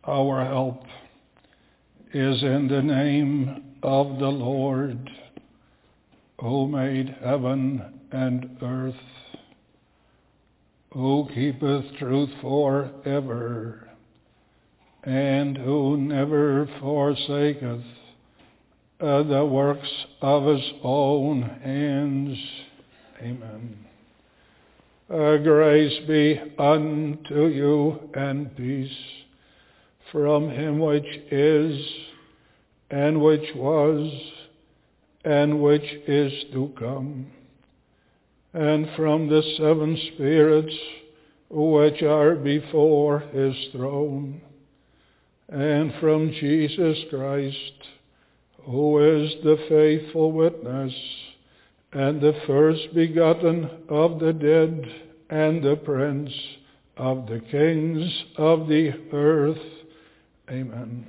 Our help is in the name of the Lord, who made heaven and earth, who keepeth truth forever, and who never forsaketh the works of his own hands. Amen. Grace be unto you and peace from him which is, and which was, and which is to come, and from the seven spirits which are before his throne, and from Jesus Christ, who is the faithful witness, and the first begotten of the dead, and the prince of the kings of the earth. Amen.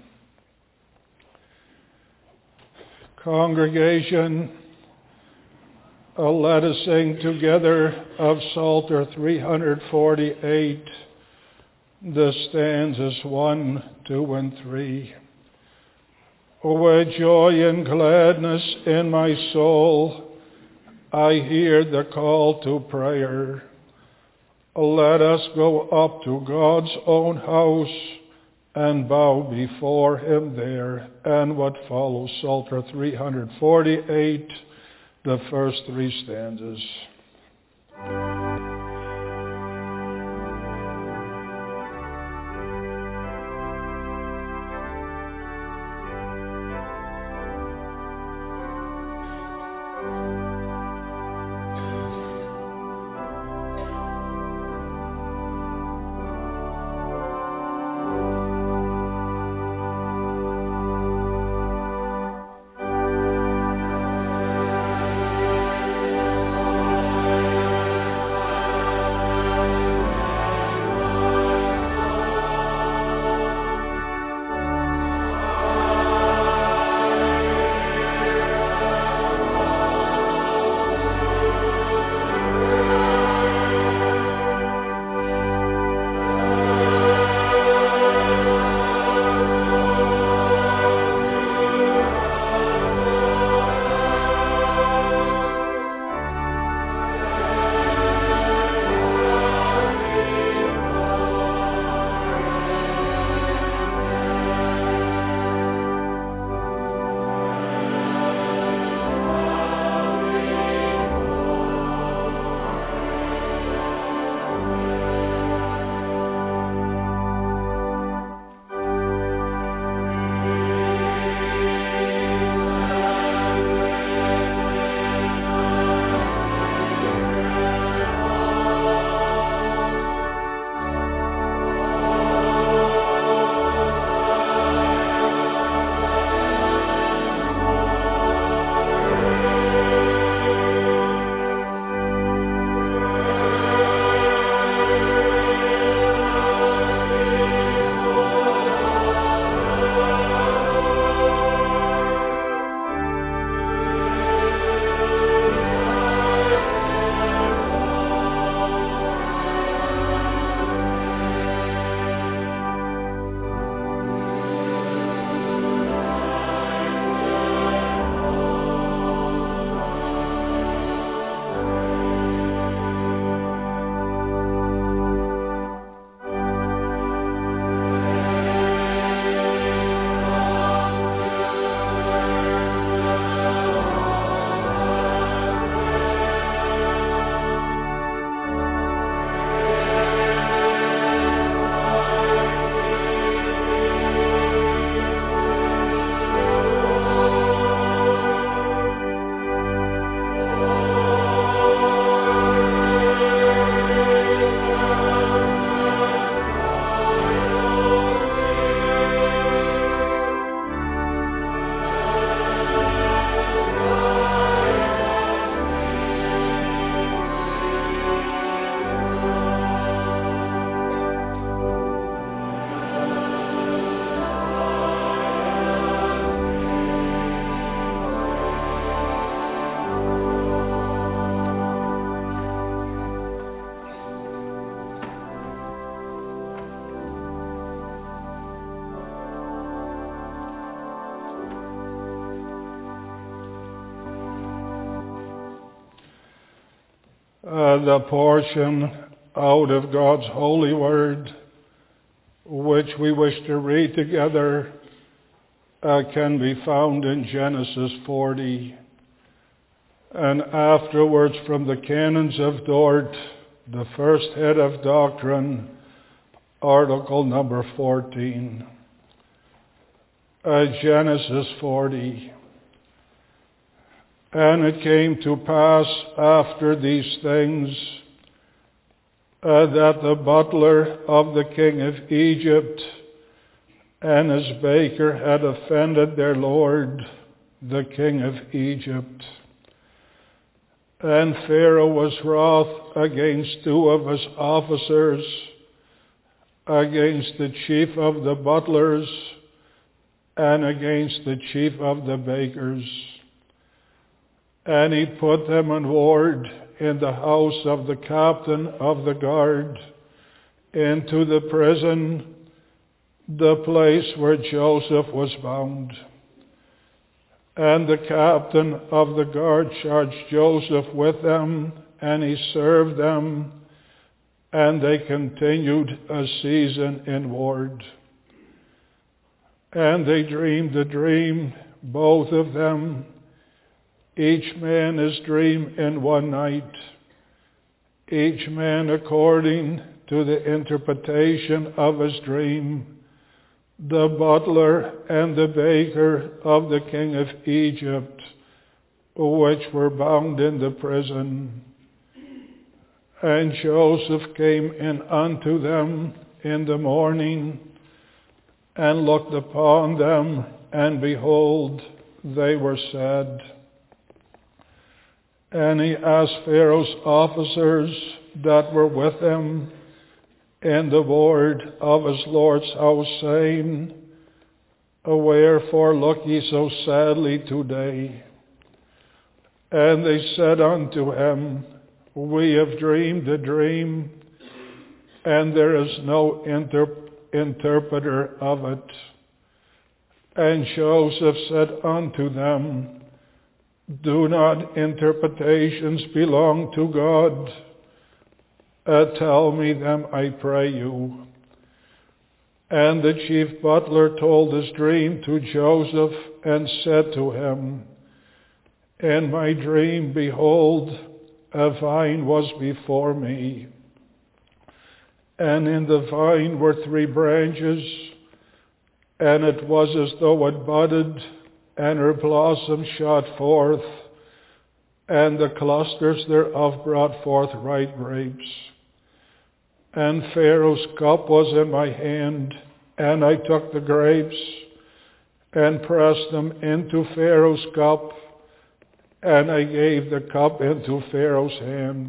Congregation, let us sing together of Psalter 348, the stanzas 1, 2, and 3. With joy and gladness in my soul, I hear the call to prayer. Let us go up to God's own house and bow before him there. And what follows, Psalter 348, the first three stanzas. The portion out of God's holy word, which we wish to read together, can be found in Genesis 40. And afterwards from the Canons of Dort, the first head of doctrine, article number 14. Genesis 40. And it came to pass after these things that the butler of the king of Egypt and his baker had offended their lord, the king of Egypt. And Pharaoh was wroth against two of his officers, against the chief of the butlers, and against the chief of the bakers. And he put them in ward in the house of the captain of the guard, into the prison, the place where Joseph was bound. And the captain of the guard charged Joseph with them, and he served them, and they continued a season in ward. And they dreamed a dream, both of them, each man his dream in one night, each man according to the interpretation of his dream, the butler and the baker of the king of Egypt, which were bound in the prison. And Joseph came in unto them in the morning, and looked upon them, and behold, they were sad. And he asked Pharaoh's officers that were with him in the ward of his Lord's house, saying, Wherefore look ye so sadly today? And they said unto him, We have dreamed a dream, and there is no interpreter of it. And Joseph said unto them, Do not interpretations belong to God? Tell me them, I pray you. And the chief butler told his dream to Joseph, and said to him, In my dream, behold, a vine was before me, and in the vine were 3 branches, and it was as though it budded, and her blossom shot forth, and the clusters thereof brought forth ripe grapes. And Pharaoh's cup was in my hand, and I took the grapes, and pressed them into Pharaoh's cup, and I gave the cup into Pharaoh's hand.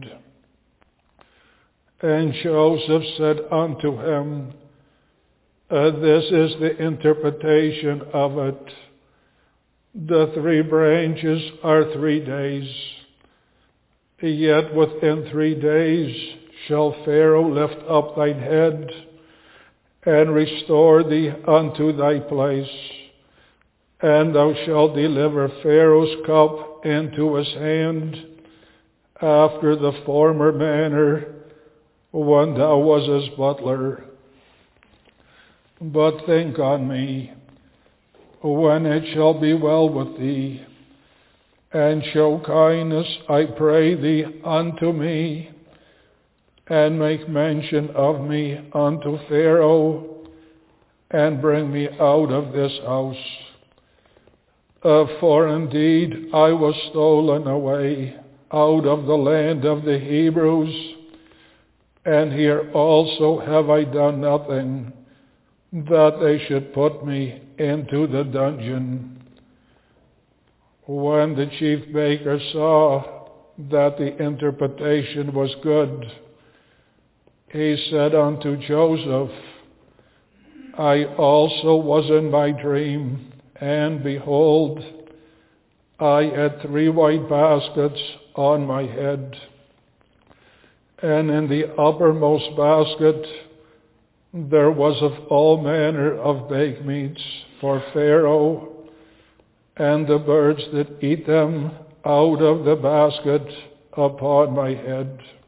And Joseph said unto him, This is the interpretation of it. The 3 branches are 3 days. Yet within 3 days shall Pharaoh lift up thine head, and restore thee unto thy place. And thou shalt deliver Pharaoh's cup into his hand, after the former manner, when thou was his butler. But think on me, when it shall be well with thee, and show kindness, I pray thee, unto me, and make mention of me unto Pharaoh, and bring me out of this house. For indeed I was stolen away out of the land of the Hebrews, and here also have I done nothing, that they should put me into the dungeon. When the chief baker saw that the interpretation was good, he said unto Joseph, I also was in my dream, and behold, I had 3 white baskets on my head, and in the uppermost basket there was of all manner of baked meats for Pharaoh, and the birds that eat them out of the basket upon my head.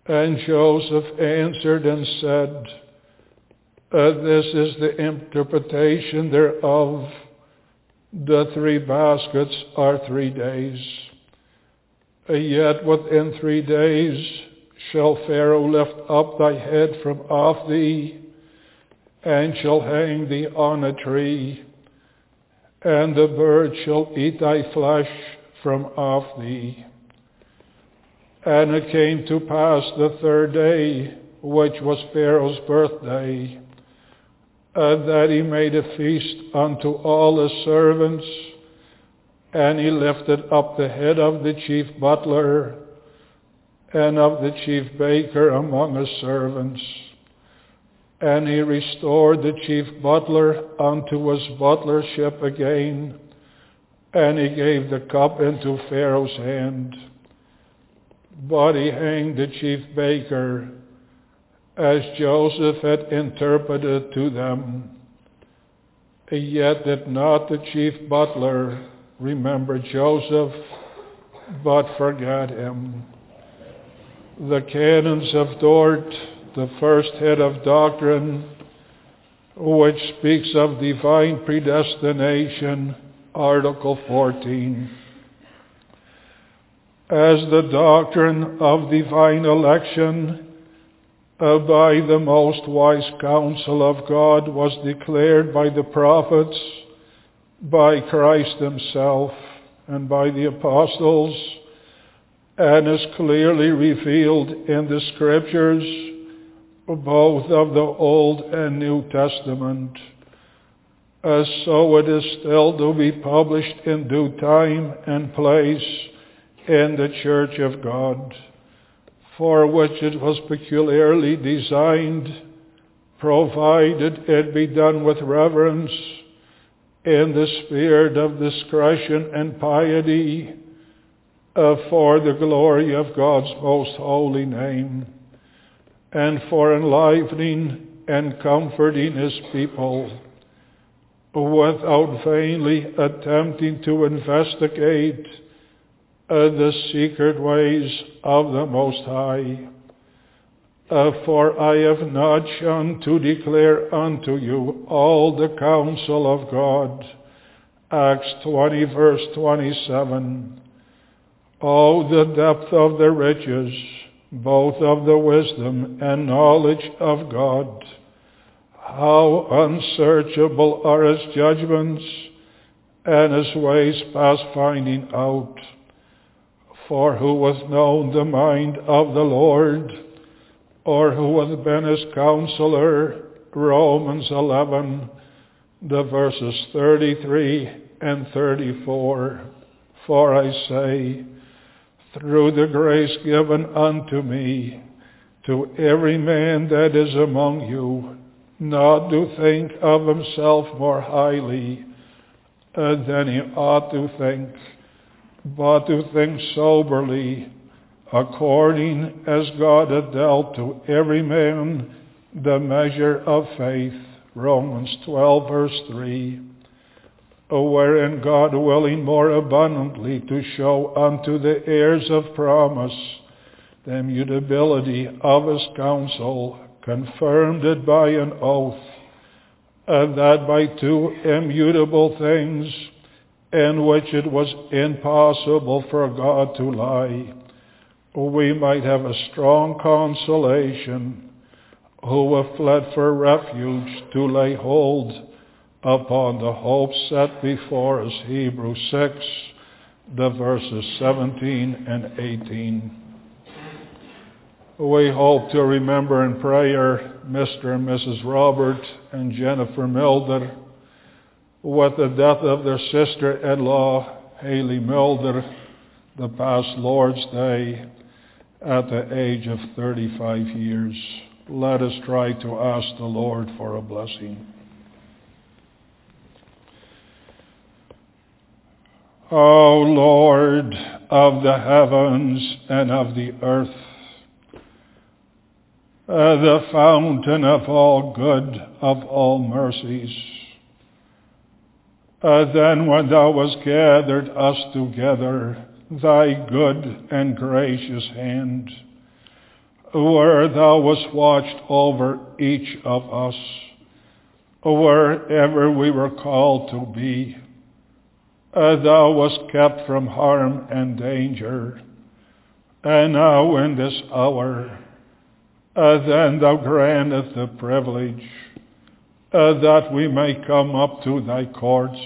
And Joseph answered and said, this is the interpretation thereof. The 3 baskets are 3 days. Yet within 3 days shall Pharaoh lift up thy head from off thee, and shall hang thee on a tree, and the bird shall eat thy flesh from off thee. And it came to pass the 3rd day, which was Pharaoh's birthday, that he made a feast unto all his servants, and he lifted up the head of the chief butler and of the chief baker among his servants. And he restored the chief butler unto his butlership again, and he gave the cup into Pharaoh's hand. But he hanged the chief baker, as Joseph had interpreted to them. Yet did not the chief butler remember Joseph, but forgot him. The Canons of Dort, the first head of doctrine, which speaks of divine predestination, Article 14. As the doctrine of divine election, by the most wise counsel of God, was declared by the prophets, by Christ himself, and by the apostles, and is clearly revealed in the Scriptures, both of the Old and New Testament. So it is still to be published in due time and place in the Church of God, for which it was peculiarly designed, provided it be done with reverence, in the spirit of discretion and piety, for the glory of God's most holy name, and for enlivening and comforting his people, without vainly attempting to investigate the secret ways of the Most High. For I have not shunned to declare unto you all the counsel of God. Acts 20, verse 27. Oh, the depth of the riches, both of the wisdom and knowledge of God. How unsearchable are his judgments, and his ways past finding out. For who hath known the mind of the Lord, or who hath been his counselor? Romans 11, the verses 33 and 34. For I say, through the grace given unto me, to every man that is among you, not to think of himself more highly than he ought to think, but to think soberly, according as God hath dealt to every man the measure of faith. Romans 12, verse 3. Wherein God, willing more abundantly to show unto the heirs of promise the immutability of his counsel, confirmed it by an oath, that by 2 immutable things, in which it was impossible for God to lie, we might have a strong consolation, who have fled for refuge to lay hold upon the hope set before us. Hebrews 6, the verses 17 and 18. We hope to remember in prayer Mr. and Mrs. Robert and Jennifer Milder, with the death of their sister-in-law, Haley Milder, the past Lord's Day, at the age of 35 years. Let us try to ask the Lord for a blessing. O Lord of the heavens and of the earth, the fountain of all good, of all mercies, then when thou hast gathered us together, thy good and gracious hand where thou wast watched over each of us, wherever we were called to be. Thou wast kept from harm and danger, and now in this hour, then thou grantest the privilege that we may come up to thy courts,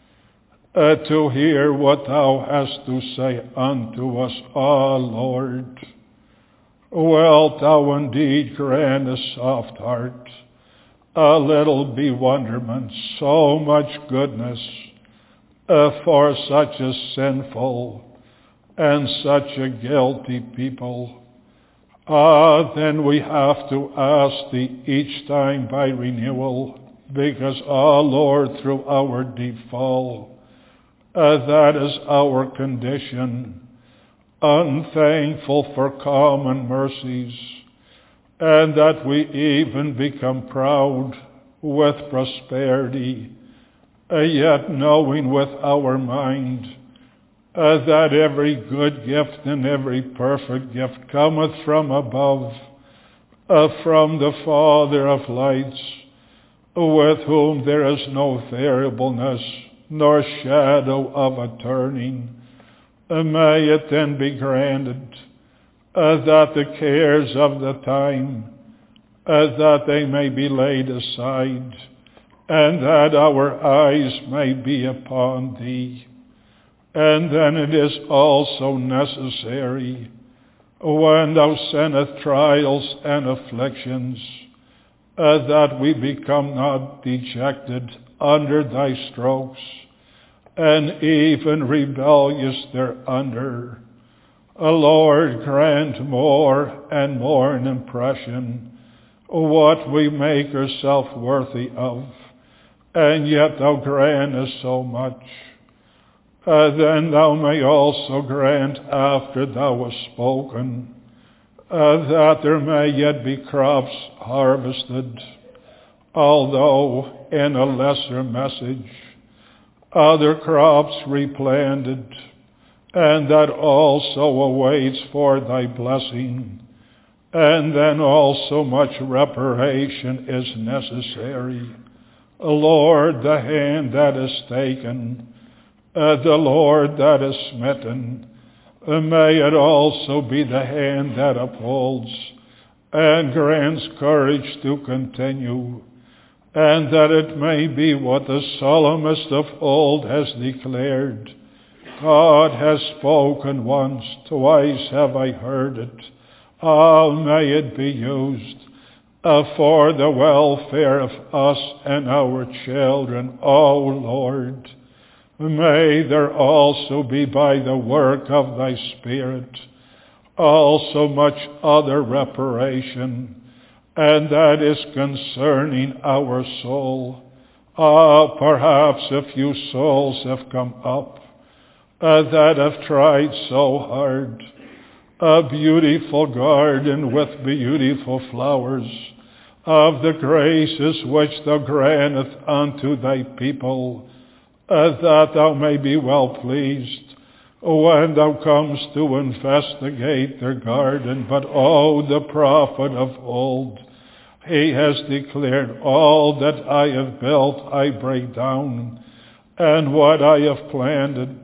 to hear what thou hast to say unto us, Lord. Wilt thou indeed grant a soft heart, a little bewilderment, so much goodness, for such a sinful and such a guilty people? Then we have to ask thee each time by renewal, because, Lord, through our deep fall, that is our condition, unthankful for common mercies, and that we even become proud with prosperity, yet knowing with our mind that every good gift and every perfect gift cometh from above, from the Father of lights, with whom there is no variableness nor shadow of a turning. May it then be granted that the cares of the time, that they may be laid aside, and that our eyes may be upon thee. And then it is also necessary, when thou sendest trials and afflictions, that we become not dejected under thy strokes, and even rebellious thereunder. Lord, grant more and more an impression what we make ourselves worthy of, and yet thou grantest so much. Then thou may also grant, after thou hast spoken, that there may yet be crops harvested, although in a lesser message, other crops replanted, and that also awaits for thy blessing. And then also much reparation is necessary. Lord, the hand that is taken, the Lord that is smitten, may it also be the hand that upholds and grants courage to continue, and that it may be what the psalmist of old has declared. God has spoken once, twice have I heard it. May it be used for the welfare of us and our children, O Lord. May there also be by the work of thy Spirit also much other reparation, and that is concerning our soul. Perhaps a few souls have come up that have tried so hard, a beautiful garden with beautiful flowers of the graces which thou grantest unto thy people, that thou may be well pleased when thou comest to investigate their garden. But the prophet of old, he has declared, all that I have built I break down, and what I have planted,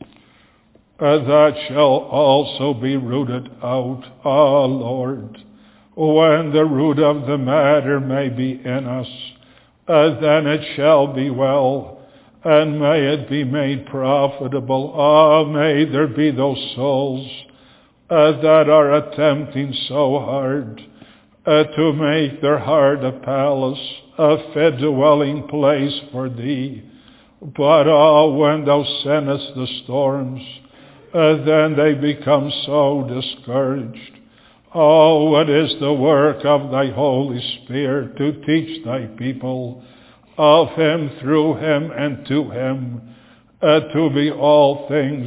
that shall also be rooted out. Lord, when the root of the matter may be in us, then it shall be well, and may it be made profitable. May there be those souls that are attempting so hard to make their heart a palace, a fit dwelling place for thee. But when thou sendest the storms, then they become so discouraged. It is the work of thy Holy Spirit to teach thy people of him, through him, and to him, to be all things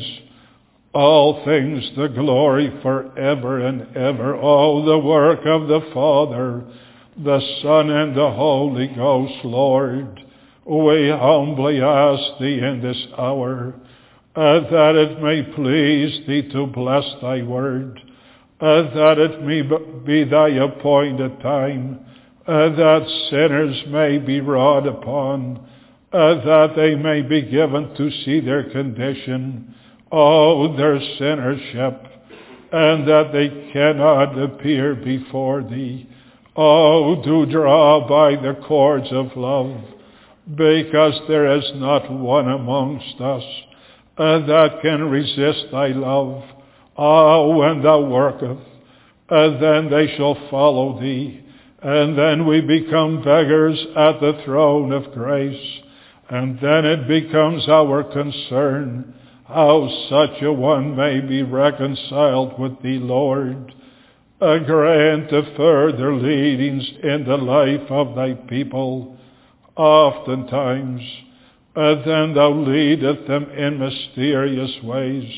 the glory forever and ever. The work of the Father, the Son, and the Holy Ghost, Lord, we humbly ask thee in this hour, that it may please thee to bless thy word, that it may be thy appointed time, that sinners may be wrought upon, that they may be given to see their condition, their sinnership, and that they cannot appear before thee. Do draw by the cords of love, because there is not one amongst us that can resist thy love. When thou workest, then they shall follow thee, and then we become beggars at the throne of grace, and then it becomes our concern how such a one may be reconciled with thee, Lord. Grant the further leadings in the life of thy people. Oftentimes, then thou leadest them in mysterious ways.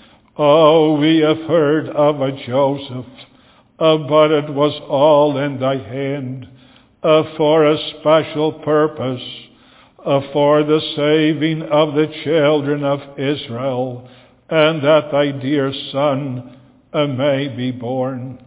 We have heard of a Joseph, but it was all in thy hand, for a special purpose, for the saving of the children of Israel, and that thy dear Son may be born.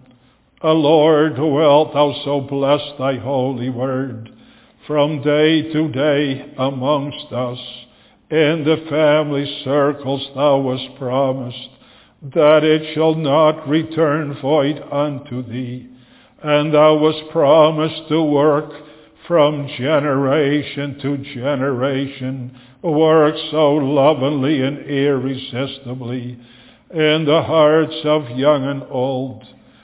Lord, wilt thou so bless thy holy word from day to day amongst us, in the family circles thou wast promised, that it shall not return void unto thee. And thou wast promised to work from generation to generation, work so lovingly and irresistibly in the hearts of young and old.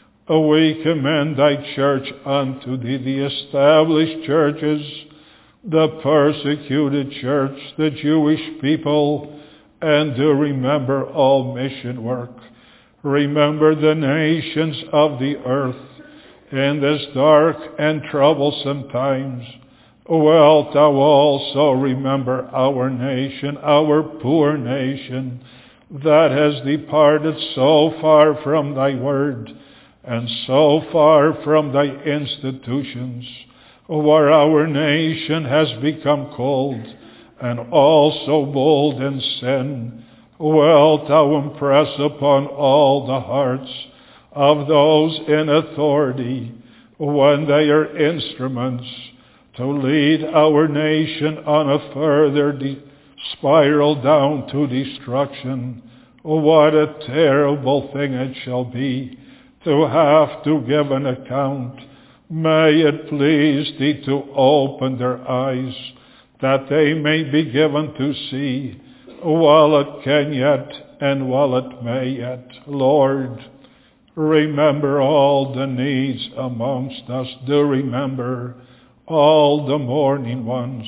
We commend thy church unto thee, the established churches, the persecuted church, the Jewish people, and do remember all mission work. Remember the nations of the earth in this dark and troublesome times. Wilt thou also remember our nation, our poor nation, that has departed so far from thy word, and so far from thy institutions, where our nation has become cold, and also bold in sin. Wilt thou impress upon all the hearts of those in authority, when they are instruments to lead our nation on a further spiral down to destruction. What a terrible thing it shall be to have to give an account. May it please thee to open their eyes, that they may be given to see, while it can yet and while it may yet. Lord, remember all the needs amongst us. Do remember all the mourning ones.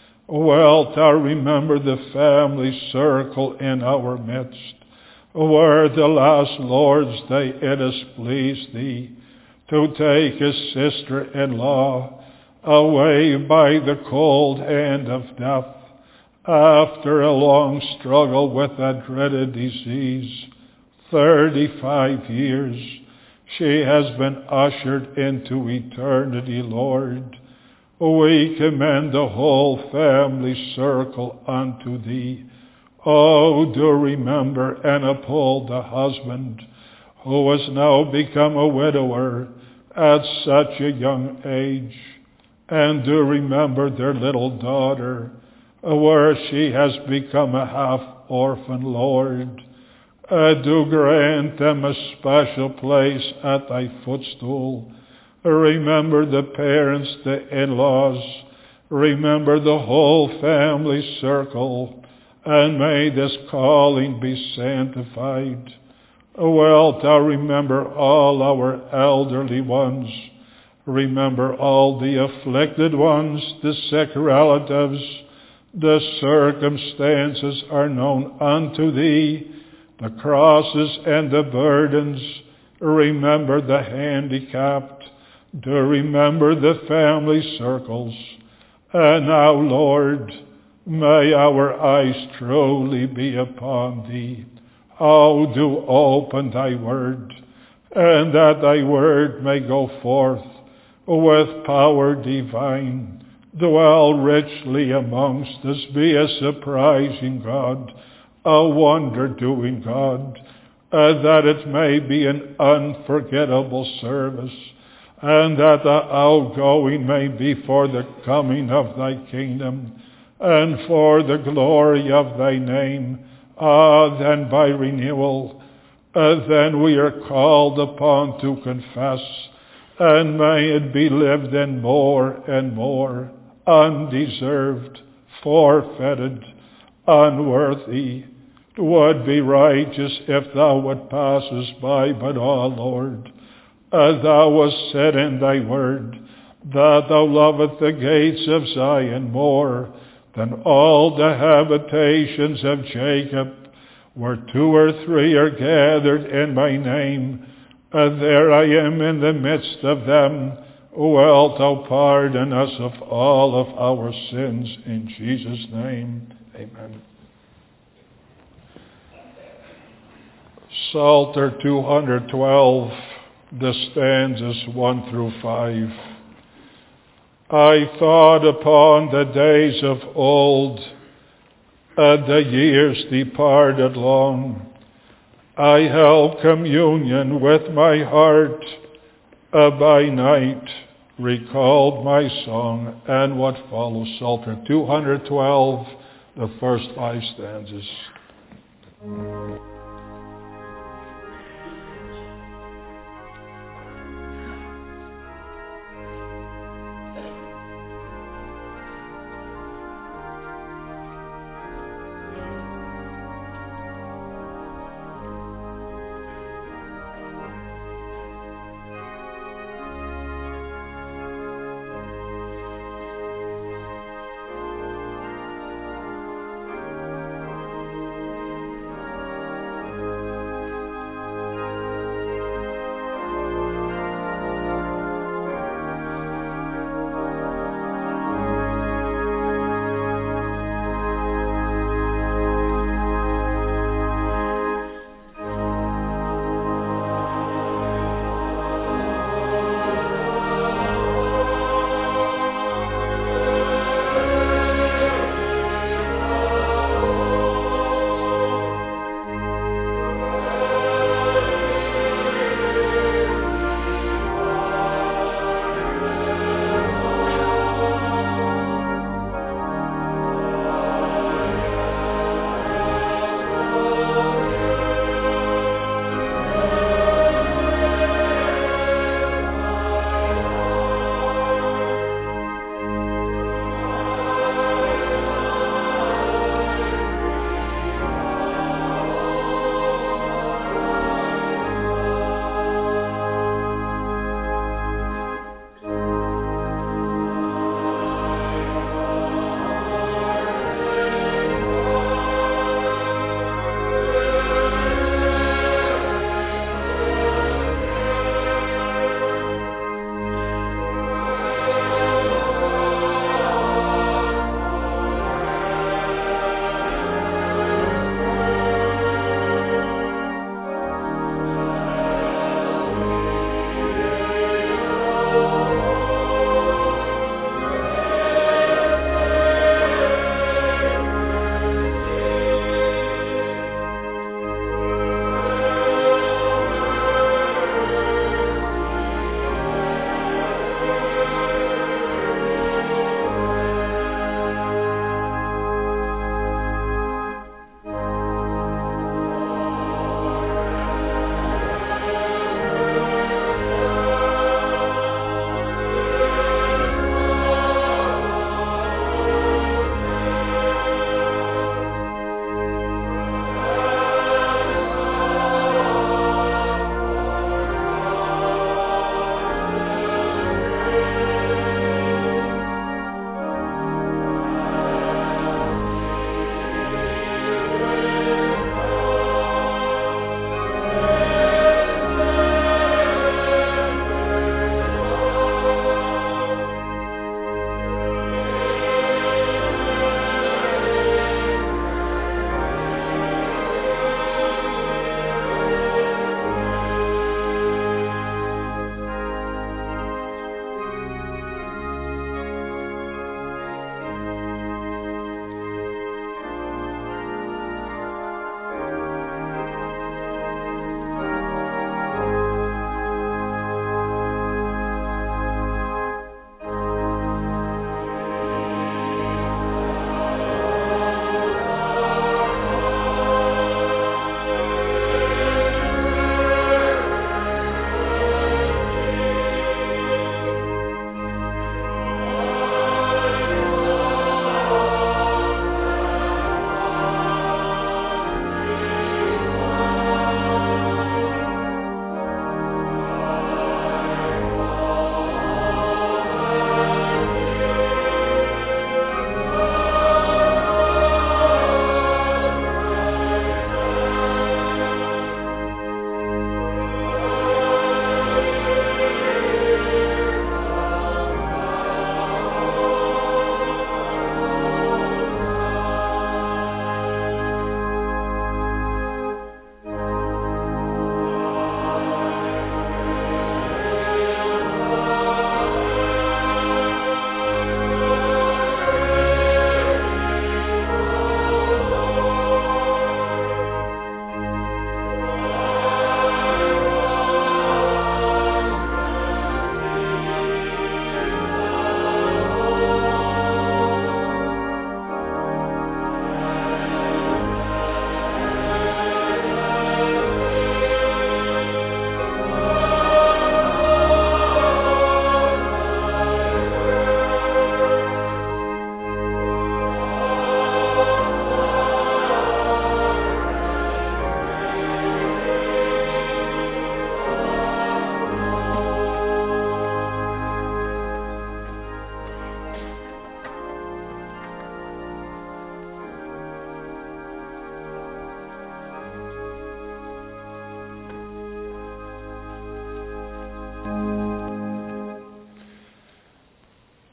Wilt thou remember the family circle in our midst, where the last Lord's Day it has pleased thee to take his sister-in-law away by the cold hand of death, after a long struggle with that dreaded disease. 35 years she has been ushered into eternity, Lord. We commend the whole family circle unto thee. Do remember and uphold the husband who has now become a widower at such a young age. And do remember their little daughter, where she has become a half-orphan, Lord. Do grant them a special place at thy footstool. Remember the parents, the in-laws. Remember the whole family circle, and may this calling be sanctified. Wilt thou remember all our elderly ones. Remember all the afflicted ones, the sick relatives. The circumstances are known unto thee, the crosses and the burdens. Remember the handicapped. Do remember the family circles. And now, Lord, may our eyes truly be upon thee. Do open thy word, and that thy word may go forth with power divine, dwell richly amongst us, be a surprising God, a wonder-doing God, that it may be an unforgettable service, and that the outgoing may be for the coming of thy kingdom, and for the glory of thy name. Then by renewal, then we are called upon to confess, and may it be lived in more and more, undeserved, forfeited, unworthy. Would be righteous if thou would pass us by, but, Lord, thou hast said in thy word that thou lovest the gates of Zion more than all the habitations of Jacob. Where 2 or 3 are gathered in my name, there I am in the midst of them. Wilt thou pardon us of all of our sins, in Jesus' name. Amen. Psalter 212, the stanzas 1 through 5. I thought upon the days of old, the years departed long. I held communion with my heart, by night recalled my song. And what follows, Psalter 212, the first 5 stanzas.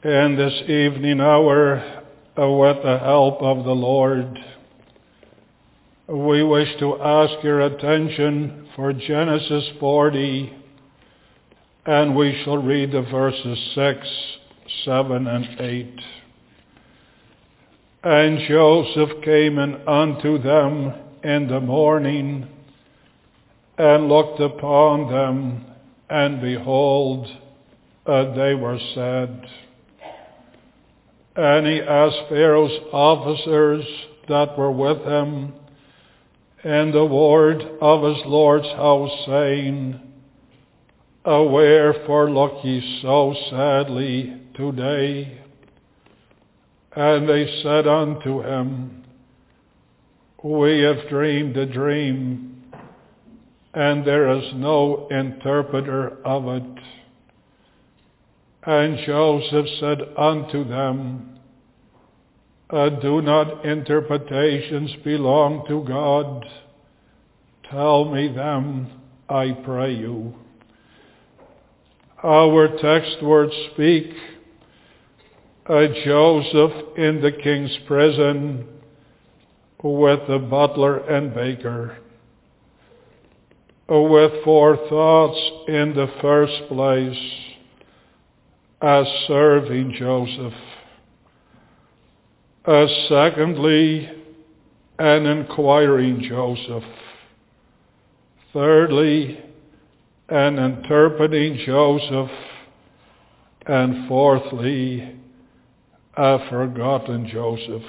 In this evening hour, with the help of the Lord, we wish to ask your attention for Genesis 40, and we shall read the verses 6, 7, and 8. And Joseph came in unto them in the morning, and looked upon them, and behold, they were sad. And he asked Pharaoh's officers that were with him in the ward of his Lord's house, saying, Wherefore look ye so sadly today? And they said unto him, We have dreamed a dream, and there is no interpreter of it. And Joseph said unto them, Do not interpretations belong to God? Tell me them, I pray you. Our text words speak, Joseph in the king's prison with the butler and baker, with forethoughts in the first place as serving Joseph. Secondly, an inquiring Joseph. Thirdly, an interpreting Joseph. And fourthly, a forgotten Joseph.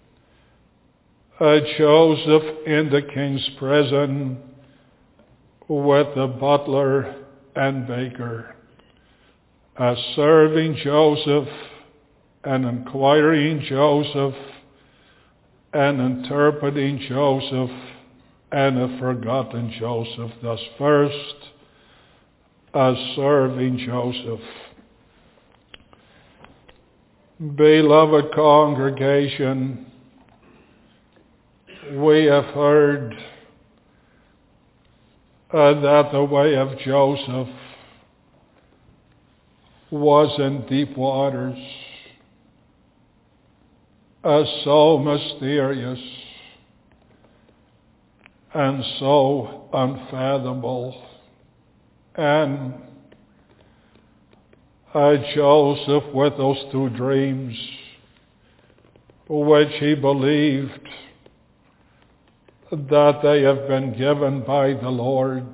Joseph in the king's prison with the butler and baker. Serving Joseph, an inquiring Joseph, an interpreting Joseph, and a forgotten Joseph. Thus first, a serving Joseph. Beloved congregation, we have heard that the way of Joseph was in deep waters, so mysterious and so unfathomable. And Joseph with those two dreams, which he believed that they have been given by the Lord,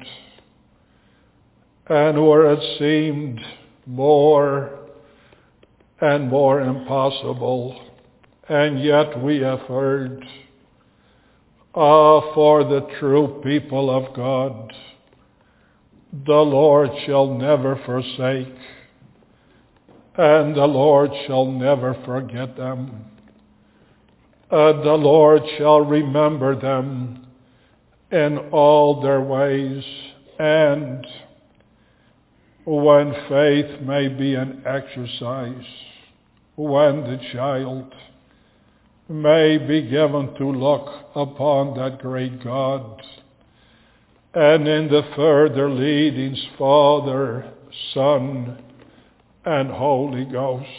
and where it seemed more and more impossible, and yet we have heard, for the true people of God, the Lord shall never forsake, and the Lord shall never forget them. The Lord shall remember them in all their ways, and when faith may be an exercise, when the child may be given to look upon that great God, and in the further leadings, Father, Son, and Holy Ghost,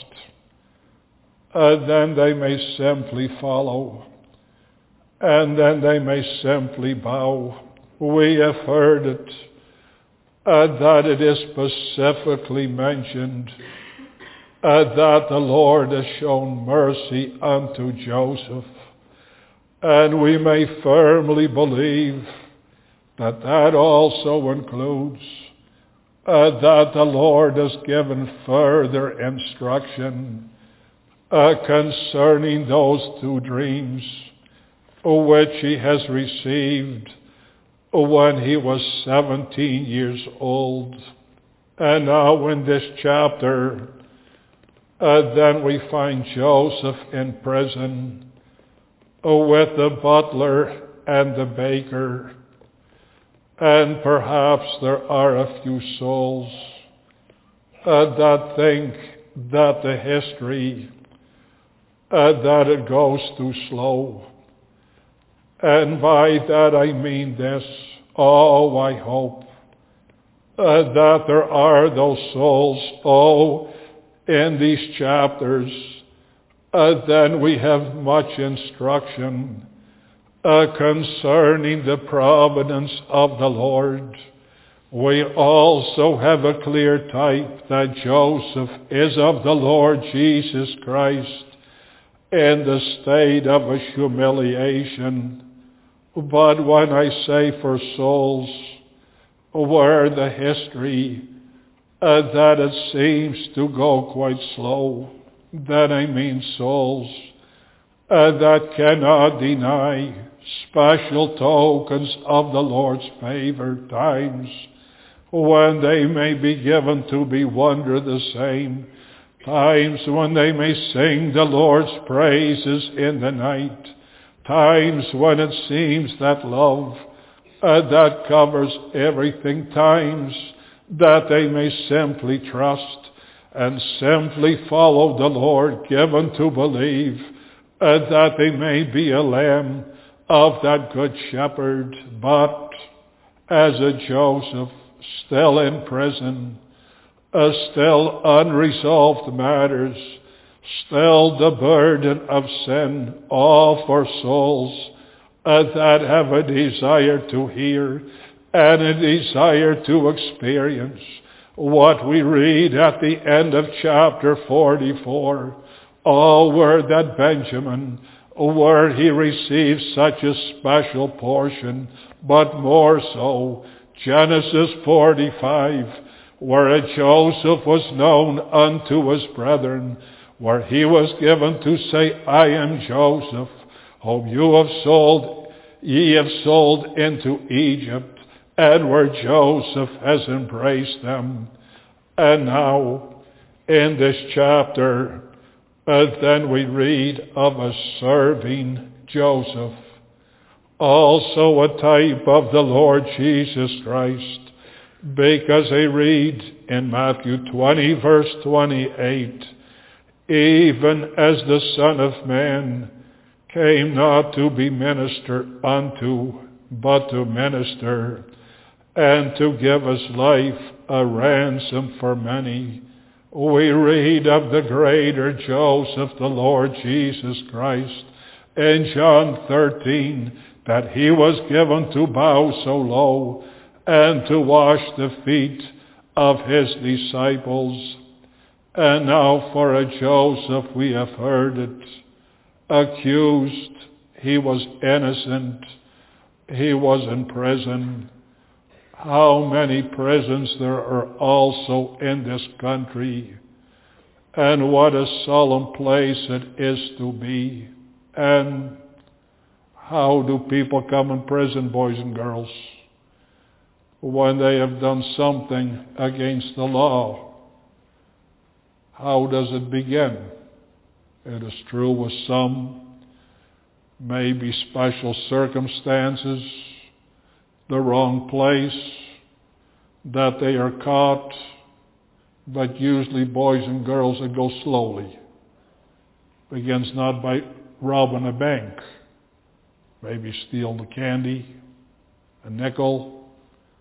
then they may simply follow, and then they may simply bow. We have heard it, that it is specifically mentioned that the Lord has shown mercy unto Joseph, and we may firmly believe that that also includes that the Lord has given further instruction concerning those two dreams which he has received when he was 17 years old. And now in this chapter, then we find Joseph in prison with the butler and the baker. And perhaps there are a few souls that think that the history, that it goes too slow. And by that I mean this, I hope that there are those souls, in these chapters, then we have much instruction concerning the providence of the Lord. We also have a clear type that Joseph is of the Lord Jesus Christ in the state of a humiliation. But when I say for souls, where the history that it seems to go quite slow, then I mean souls that cannot deny special tokens of the Lord's favor, times when they may be given to be wonder the same, times when they may sing the Lord's praises in the night, times when it seems that love that covers everything, times that they may simply trust and simply follow the Lord, given to believe that they may be a lamb of that good shepherd. But as a Joseph, still in prison, still unresolved matters, still the burden of sin, all for souls that have a desire to hear and a desire to experience what we read at the end of chapter 44. Oh, where that Benjamin, where he received such a special portion, but more so, Genesis 45, where a Joseph was known unto his brethren, where he was given to say, I am Joseph, whom ye have sold into Egypt, and where Joseph has embraced them. And now, in this chapter, then we read of a serving Joseph, also a type of the Lord Jesus Christ, because I read in Matthew 20, verse 28, even as the Son of Man came not to be ministered unto, but to minister, and to give his life a ransom for many. We read of the greater Joseph, the Lord Jesus Christ, in John 13, that he was given to bow so low and to wash the feet of his disciples. And now for a Joseph, we have heard it, accused, he was innocent, he was in prison. How many prisons there are also in this country, and what a solemn place it is to be. And how do people come in prison, boys and girls, when they have done something against the law? How does it begin? It is true with some, maybe special circumstances, the wrong place, that they are caught, but usually boys and girls that go slowly. Begins not by robbing a bank, maybe stealing the candy, a nickel.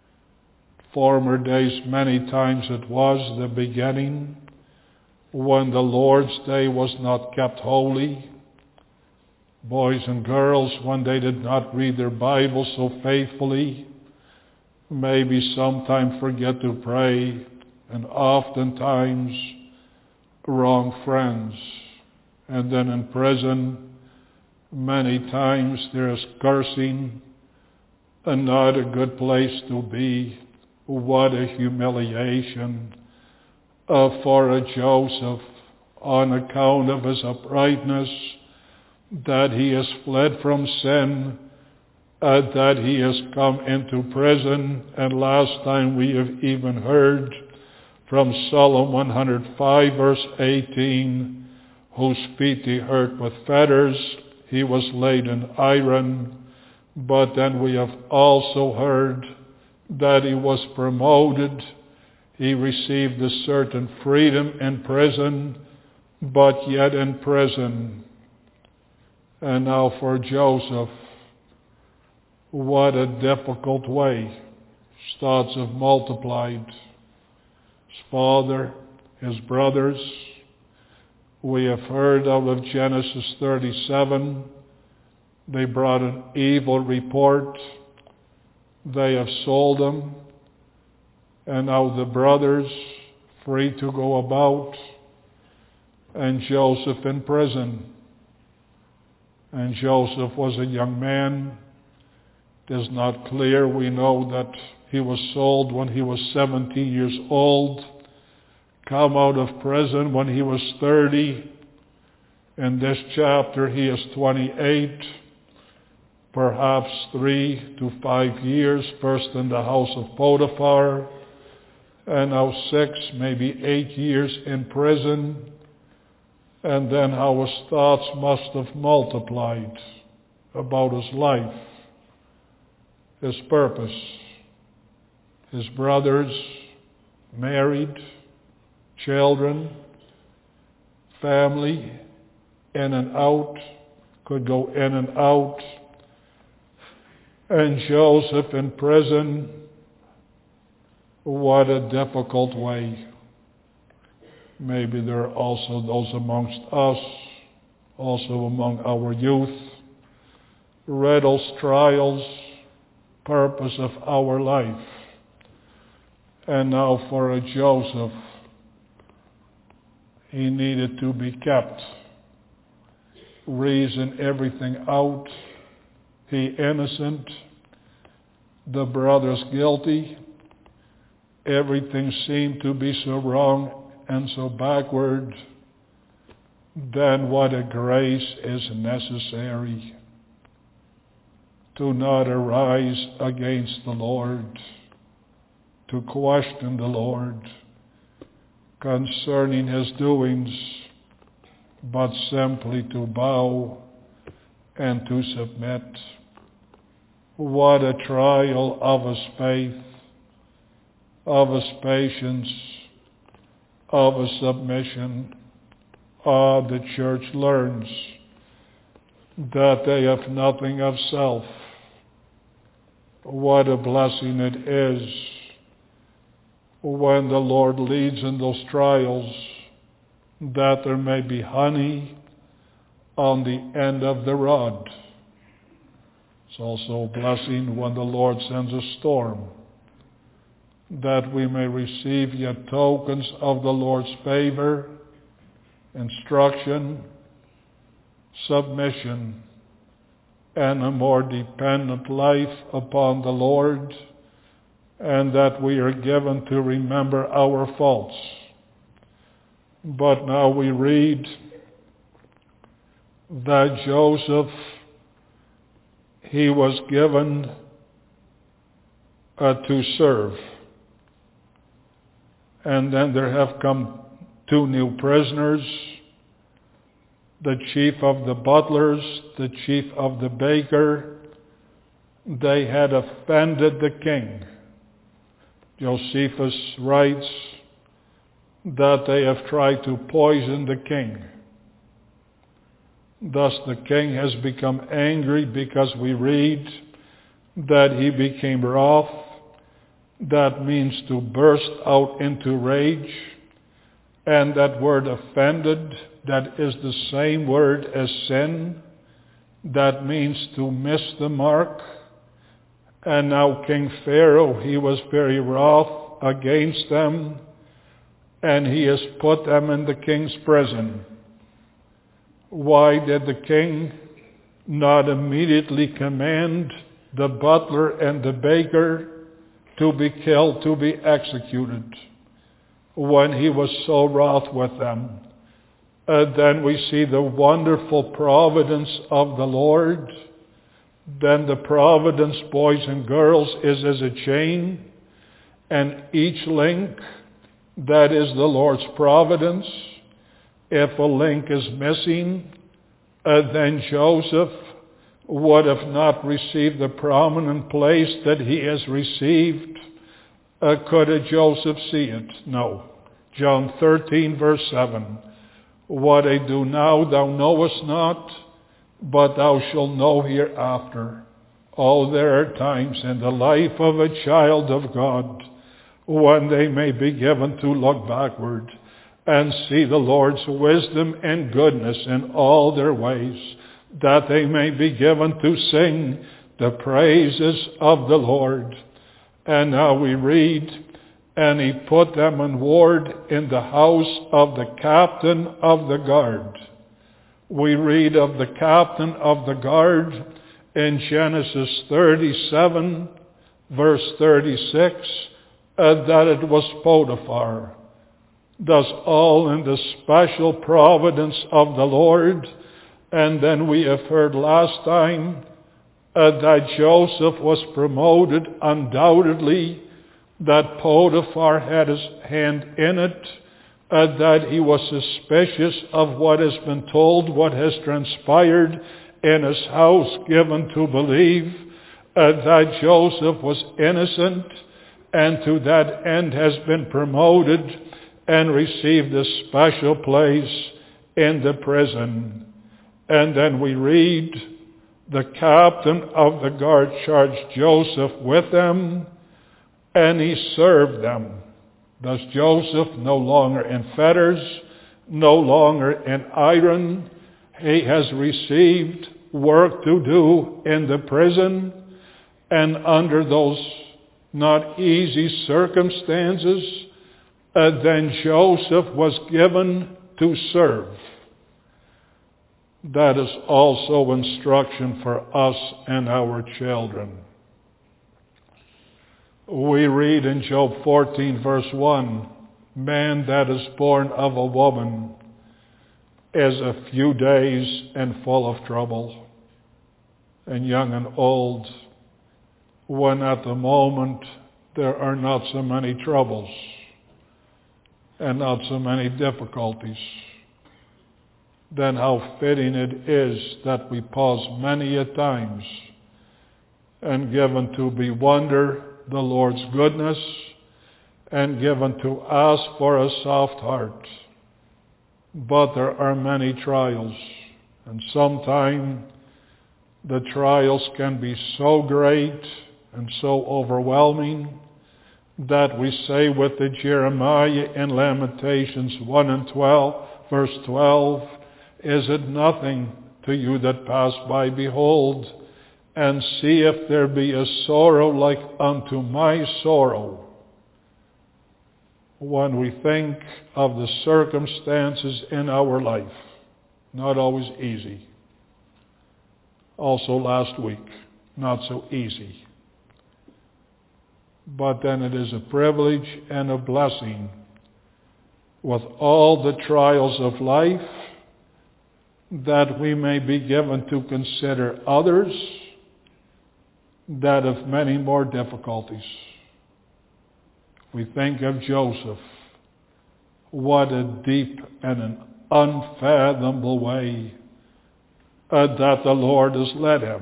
Former days, many times it was the beginning when the Lord's day was not kept holy. Boys and girls, when they did not read their Bible so faithfully, maybe sometime forget to pray, and oftentimes wrong friends. And then in prison, many times there's cursing, and not a good place to be. What a humiliation for a Joseph, on account of his uprightness, that he has fled from sin, that he has come into prison. And last time we have even heard from Psalm 105 verse 18, whose feet he hurt with fetters, he was laid in iron. But then we have also heard that he was promoted. He received a certain freedom in prison, but yet in prison. And now for Joseph, what a difficult way. His thoughts have multiplied. His father, his brothers, We have heard out of Genesis 37, they brought an evil report. They have sold him. And now the brothers free to go about. And Joseph in prison. And Joseph was a young man. It is not clear. We know that he was sold when he was 17 years old. Come out of prison when he was 30. In this chapter he is 28. Perhaps 3 to 5 years, first in the house of Potiphar, and now 6, maybe 8 years in prison. And then how his thoughts must have multiplied about his life, his purpose. His brothers married, children, family, in and out, could go in and out. And Joseph in prison, what a difficult way. Maybe there are also those amongst us, also among our youth, riddles, trials, purpose of our life. And now for a Joseph, he needed to be kept. Reason everything out. He innocent, the brothers guilty. Everything seemed to be so wrong and so backward. Then what a grace is necessary to not arise against the Lord, to question the Lord concerning his doings, but simply to bow and to submit. What a trial of his faith, of his patience, of his submission. The church learns that they have nothing of self. What a blessing it is when the Lord leads in those trials, that there may be honey on the end of the rod. It's also a blessing when the Lord sends a storm, that we may receive yet tokens of the Lord's favor, instruction, submission, and a more dependent life upon the Lord, and that we are given to remember our faults. But now we read that Joseph, he was given to serve. And then there have come 2 new prisoners, the chief of the butlers, the chief of the baker. They had offended the king. Josephus writes that they have tried to poison the king. Thus the king has become angry, because we read that he became wroth. That means to burst out into rage. And that word offended, that is the same word as sin. That means to miss the mark. And now King Pharaoh, he was very wroth against them, and he has put them in the king's prison. Why did the king not immediately command the butler and the baker to be killed, to be executed, when he was so wroth with them? Then we see the wonderful providence of the Lord. Then the providence, boys and girls, is as a chain, and each link, that is the Lord's providence. If a link is missing, then Joseph would have not received the prominent place that he has received. Could a Joseph see it? No. John 13, verse 7. What I do now thou knowest not, but thou shalt know hereafter. Oh, there are times in the life of a child of God when they may be given to look backward. and see the Lord's wisdom and goodness in all their ways, that they may be given to sing the praises of the Lord. And now we read, and he put them in ward in the house of the captain of the guard. We read of the captain of the guard in Genesis 37, verse 36, that it was Potiphar. Thus all in the special providence of the Lord. And then we have heard last time that Joseph was promoted undoubtedly, that Potiphar had his hand in it, that he was suspicious of what has been told, what has transpired in his house, given to believe that Joseph was innocent, and to that end has been promoted and received a special place in the prison. And then we read, the captain of the guard charged Joseph with them, and he served them. Thus Joseph, no longer in fetters, no longer in iron, he has received work to do in the prison, and under those not easy circumstances, then Joseph was given to serve. That is also instruction for us and our children. We read in Job 14, verse 1, man that is born of a woman is a few days and full of trouble, and young and old, when at the moment there are not so many troubles and not so many difficulties. Then how fitting it is that we pause many a times and given to bewonder the Lord's goodness and given to ask for a soft heart. But there are many trials, and sometimes the trials can be so great and so overwhelming that we say with the Jeremiah in Lamentations 1 and 12, verse 12, is it nothing to you that pass by? Behold, and see if there be a sorrow like unto my sorrow. When we think of the circumstances in our life, not always easy. Also last week, not so easy. But then it is a privilege and a blessing with all the trials of life that we may be given to consider others that have many more difficulties. We think of Joseph. What a deep and an unfathomable way that the Lord has led him.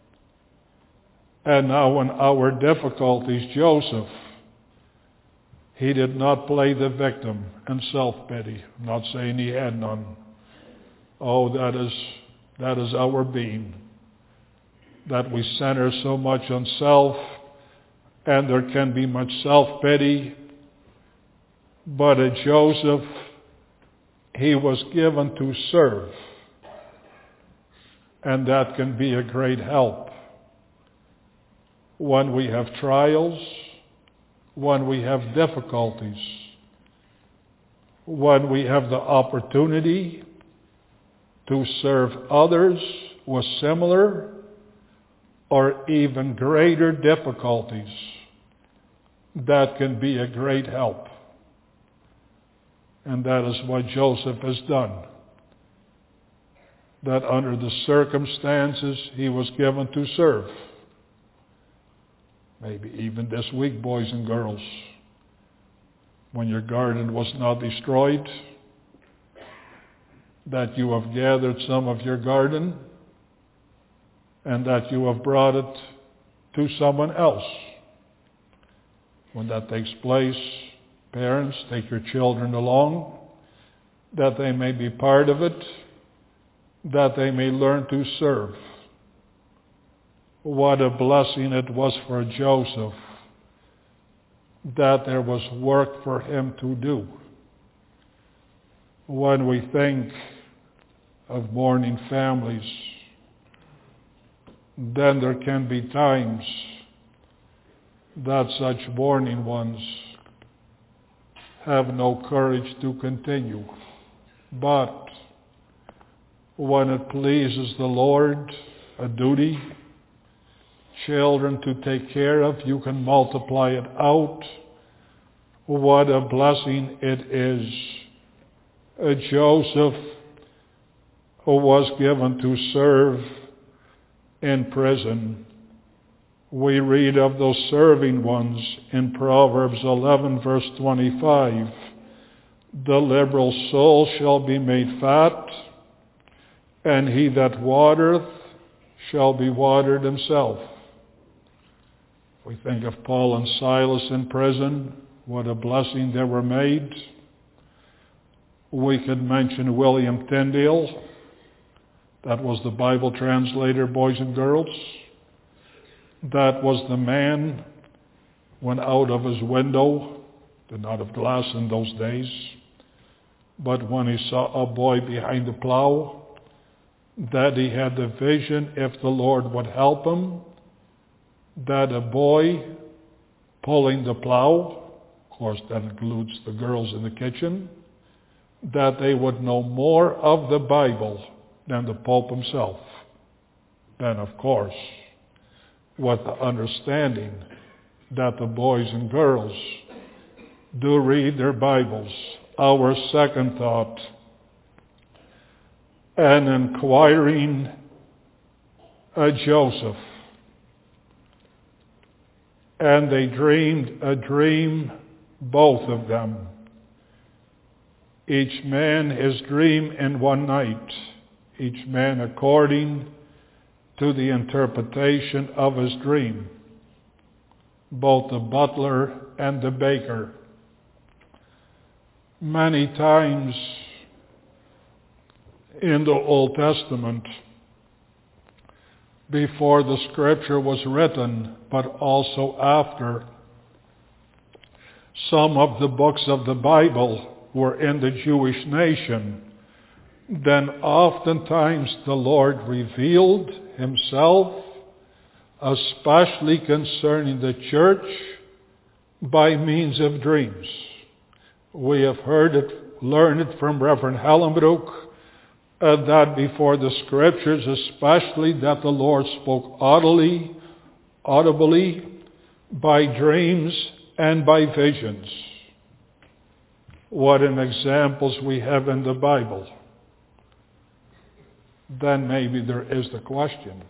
And now in our difficulties, Joseph, he did not play the victim in self-pity. I'm not saying he had none. Oh, that is our being. That we center so much on self, and there can be much self-pity. But Joseph, he was given to serve. And that can be a great help. When we have trials, when we have difficulties, when we have the opportunity to serve others with similar or even greater difficulties, that can be a great help. And that is what Joseph has done. That under the circumstances he was given to serve. Maybe even this week, boys and girls, when your garden was not destroyed, that you have gathered some of your garden and that you have brought it to someone else. When that takes place, parents, take your children along, that they may be part of it, that they may learn to serve. What a blessing it was for Joseph that there was work for him to do. when we think of mourning families, then there can be times that such mourning ones have no courage to continue. But when it pleases the Lord, a duty, children to take care of, you can multiply it out. What a blessing it is. Joseph, who was given to serve in prison. We read of those serving ones in Proverbs 11, verse 25. The liberal soul shall be made fat, and he that watereth shall be watered himself. We think of Paul and Silas in prison, what a blessing they were made. We could mention William Tyndale. That was the Bible translator, boys and girls. That was the man when out of his window, did not have glass in those days, but when he saw a boy behind the plow, that he had the vision, if the Lord would help him, that a boy pulling the plow, of course that includes the girls in the kitchen, that they would know more of the Bible than the Pope himself. Then, of course, with the understanding that the boys and girls do read their Bibles. Our second thought, an inquiring Joseph. And they dreamed a dream, both of them. Each man his dream in one night, each man according to the interpretation of his dream, both the butler and the baker. Many times in the Old Testament, before the scripture was written, but also after, some of the books of the Bible were in the Jewish nation. Then oftentimes the Lord revealed himself, especially concerning the church, by means of dreams. We have learned it from Reverend Hellenbroek, that before the scriptures, especially that the Lord spoke audibly, by dreams and by visions. What an examples we have in the Bible. Then maybe there is the question,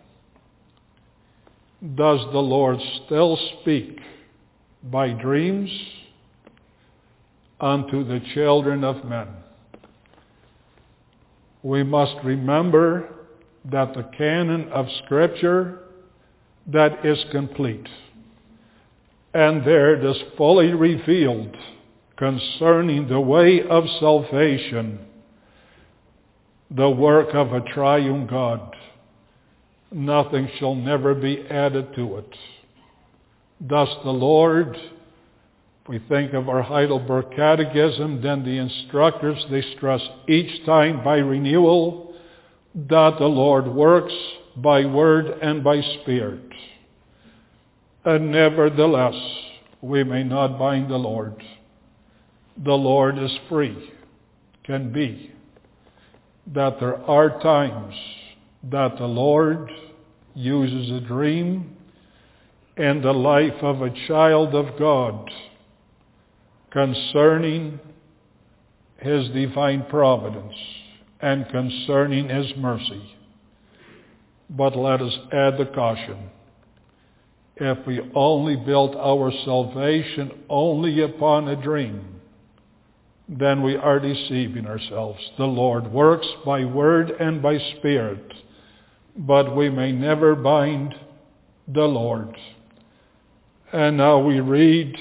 does the Lord still speak by dreams unto the children of men? We must remember that the canon of Scripture, that is complete. And there it is fully revealed concerning the way of salvation, the work of a triune God. Nothing shall never be added to it. Thus the Lord, if we think of our Heidelberg Catechism, then the instructors, they stress each time by renewal that the Lord works by word and by spirit. And nevertheless, we may not bind the Lord. The Lord is free. Can be that there are times that the Lord uses a dream in the life of a child of God concerning his divine providence and concerning his mercy. But let us add the caution. If we only built our salvation only upon a dream, then we are deceiving ourselves. The Lord works by word and by spirit, but we may never bind the Lord. And now we read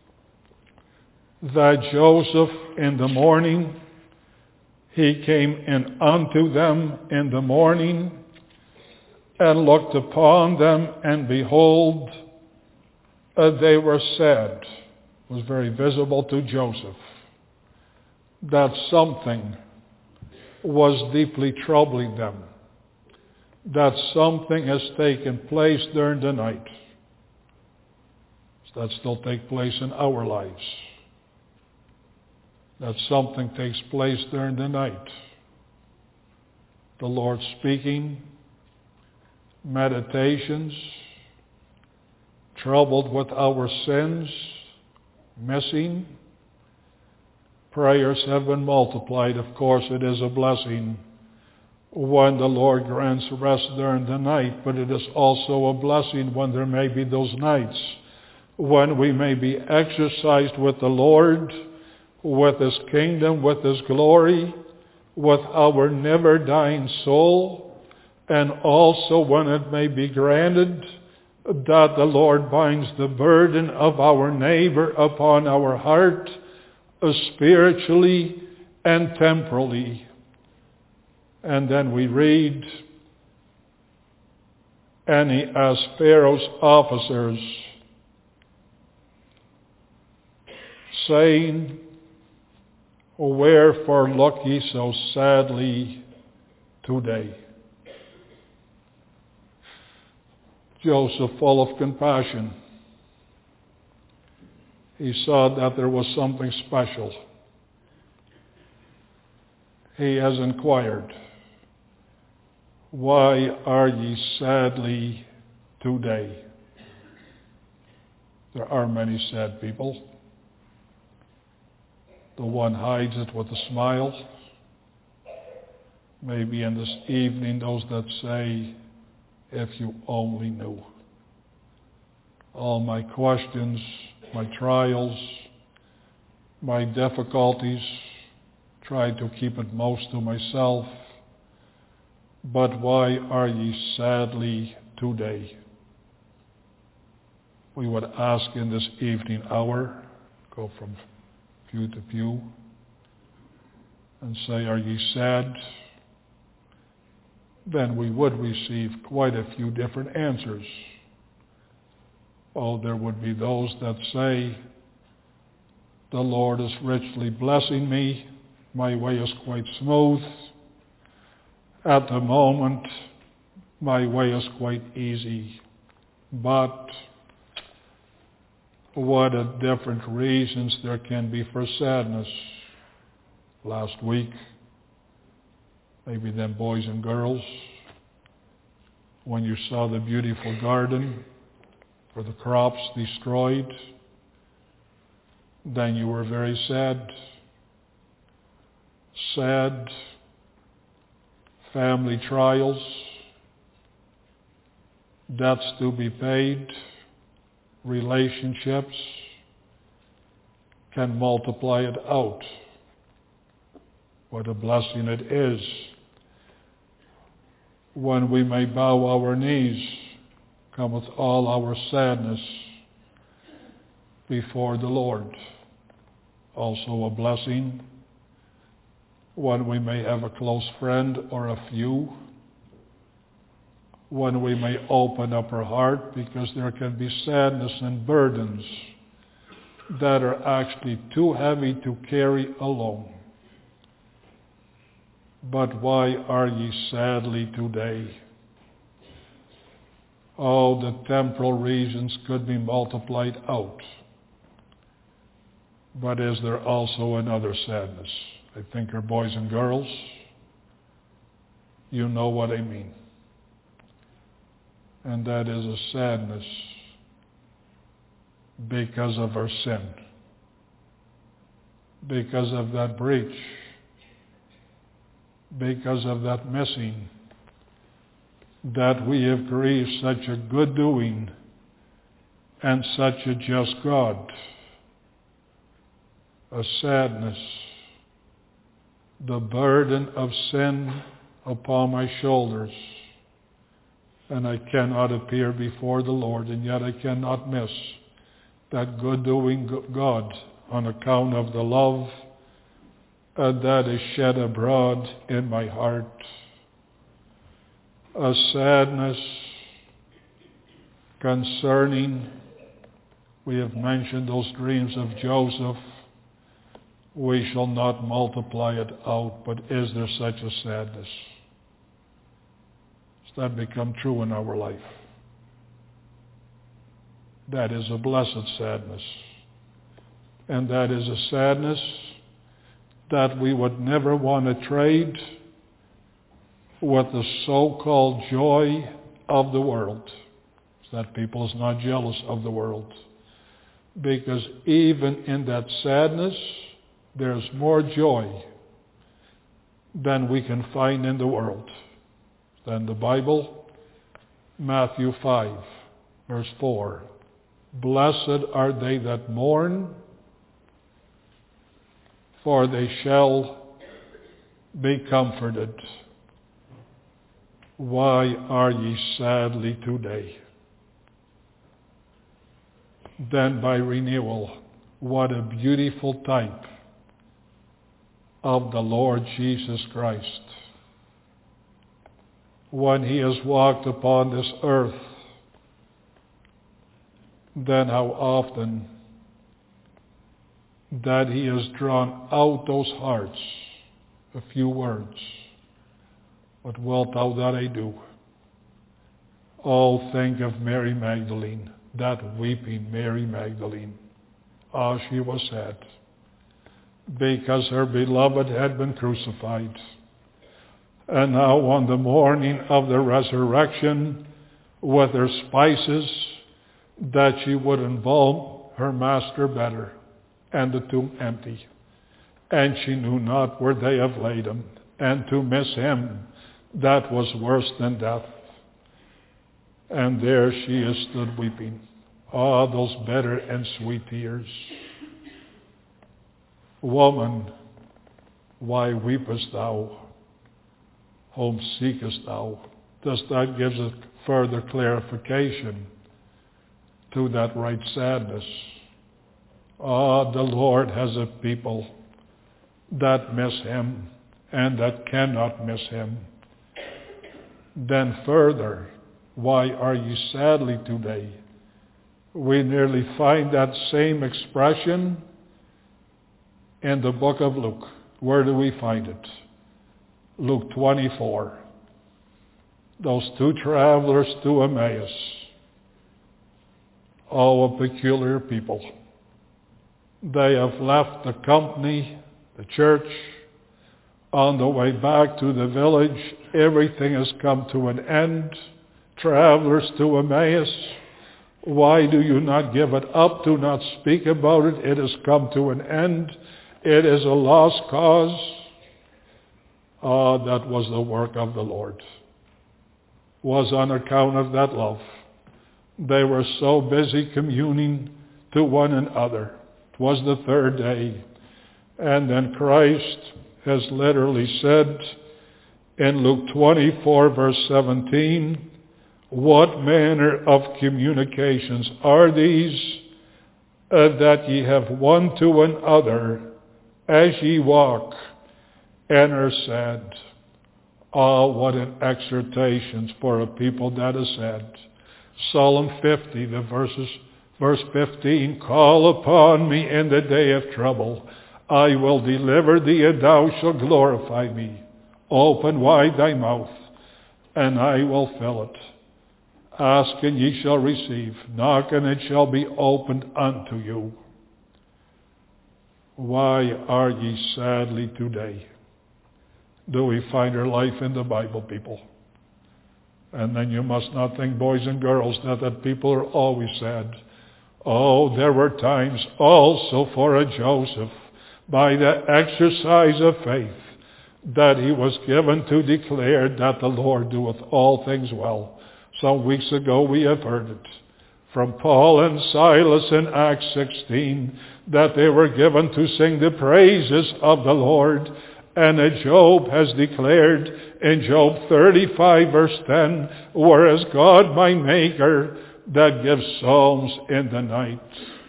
that Joseph in the morning, he came in unto them in the morning, and looked upon them, and behold, they were sad. It was very visible to Joseph. that something was deeply troubling them, that something has taken place during the night. That still takes place in our lives. That something takes place during the night. The Lord speaking, meditations, troubled with our sins, missing. Prayers have been multiplied. Of course, it is a blessing when the Lord grants rest during the night, but it is also a blessing when there may be those nights when we may be exercised with the Lord, with His kingdom, with His glory, with our never-dying soul, and also when it may be granted that the Lord binds the burden of our neighbor upon our heart, spiritually and temporally. And then we read, and he asked Pharaoh's officers, saying, wherefore look ye so sadly today? Joseph, full of compassion, he saw that there was something special. He has inquired, why are ye sadly today? There are many sad people. The one hides it with a smile. Maybe in this evening, those that say, if you only knew. All my questions, my trials, my difficulties, try to keep it most to myself. But why are ye sadly today? We would ask in this evening hour, go from pew to pew, and say, are ye sad? Then we would receive quite a few different answers. Oh, there would be those that say, the Lord is richly blessing me. My way is quite smooth. At the moment, my way is quite easy. But what a different reasons there can be for sadness. Last week, maybe them boys and girls, when you saw the beautiful garden or the crops destroyed, then you were very sad. Sad family trials, debts to be paid, relationships can multiply it out. What a blessing it is when we may bow our knees, come with all our sadness before the Lord. Also a blessing when we may have a close friend or a few, when we may open up our heart, because there can be sadness and burdens that are actually too heavy to carry alone. But why are ye sadly today? Oh, the temporal reasons could be multiplied out. But is there also another sadness? I think our boys and girls, you know what I mean. And that is a sadness because of our sin, because of that breach, because of that missing, that we have grieved such a good doing and such a just God. A sadness, the burden of sin upon my shoulders, and I cannot appear before the Lord, and yet I cannot miss that good-doing God on account of the love that is shed abroad in my heart. A sadness concerning, we have mentioned those dreams of Joseph, we shall not multiply it out, but is there such a sadness? Does that become true in our life? That is a blessed sadness. And that is a sadness that we would never want to trade with the so-called joy of the world. That people is not jealous of the world. Because even in that sadness, there's more joy than we can find in the world. Then the Bible, Matthew 5, verse 4. Blessed are they that mourn, for they shall be comforted. Why are ye sadly today? Then by renewal, what a beautiful type of the Lord Jesus Christ. When he has walked upon this earth, then how often that he has drawn out those hearts, a few words. What wilt thou that I do? Oh, think of Mary Magdalene, that weeping Mary Magdalene. Oh, she was sad, because her beloved had been crucified. And now on the morning of the resurrection, with her spices, that she would embalm her master better, and the tomb empty. And she knew not where they have laid him, and to miss him, that was worse than death. And there she is stood weeping. Ah, those bitter and sweet tears. Woman, why weepest thou? Whom seekest thou? Thus that gives a further clarification to that right sadness. Ah, the Lord has a people that miss him and that cannot miss him. Then further, why are ye sadly today? We nearly find that same expression in the book of Luke. Where do we find it? Luke 24. Those two travelers to Emmaus. Oh, a peculiar people. They have left the company, the church. On the way back to the village, everything has come to an end. Travelers to Emmaus, why do you not give it up? Do not speak about it. It has come to an end. It is a lost cause. Ah, that was the work of the Lord. Was on account of that love. They were so busy communing to one another. It was the third day. And then Christ has literally said in Luke 24, verse 17, what manner of communications are these that ye have one to another as ye walk and are sad? Ah, what an exhortation for a people that is sad. Psalm 50, verse 15, call upon me in the day of trouble. I will deliver thee, and thou shalt glorify me. Open wide thy mouth, and I will fill it. Ask, and ye shall receive. Knock, and it shall be opened unto you. Why are ye sadly today? Do we find our life in the Bible, people? And then you must not think, boys and girls, that people are always sad. Oh, there were times also for a Joseph, by the exercise of faith, that he was given to declare that the Lord doeth all things well. Some weeks ago we have heard it from Paul and Silas in Acts 16, that they were given to sing the praises of the Lord. And as Job has declared in Job 35 verse 10, whereas God my Maker that gives psalms in the night.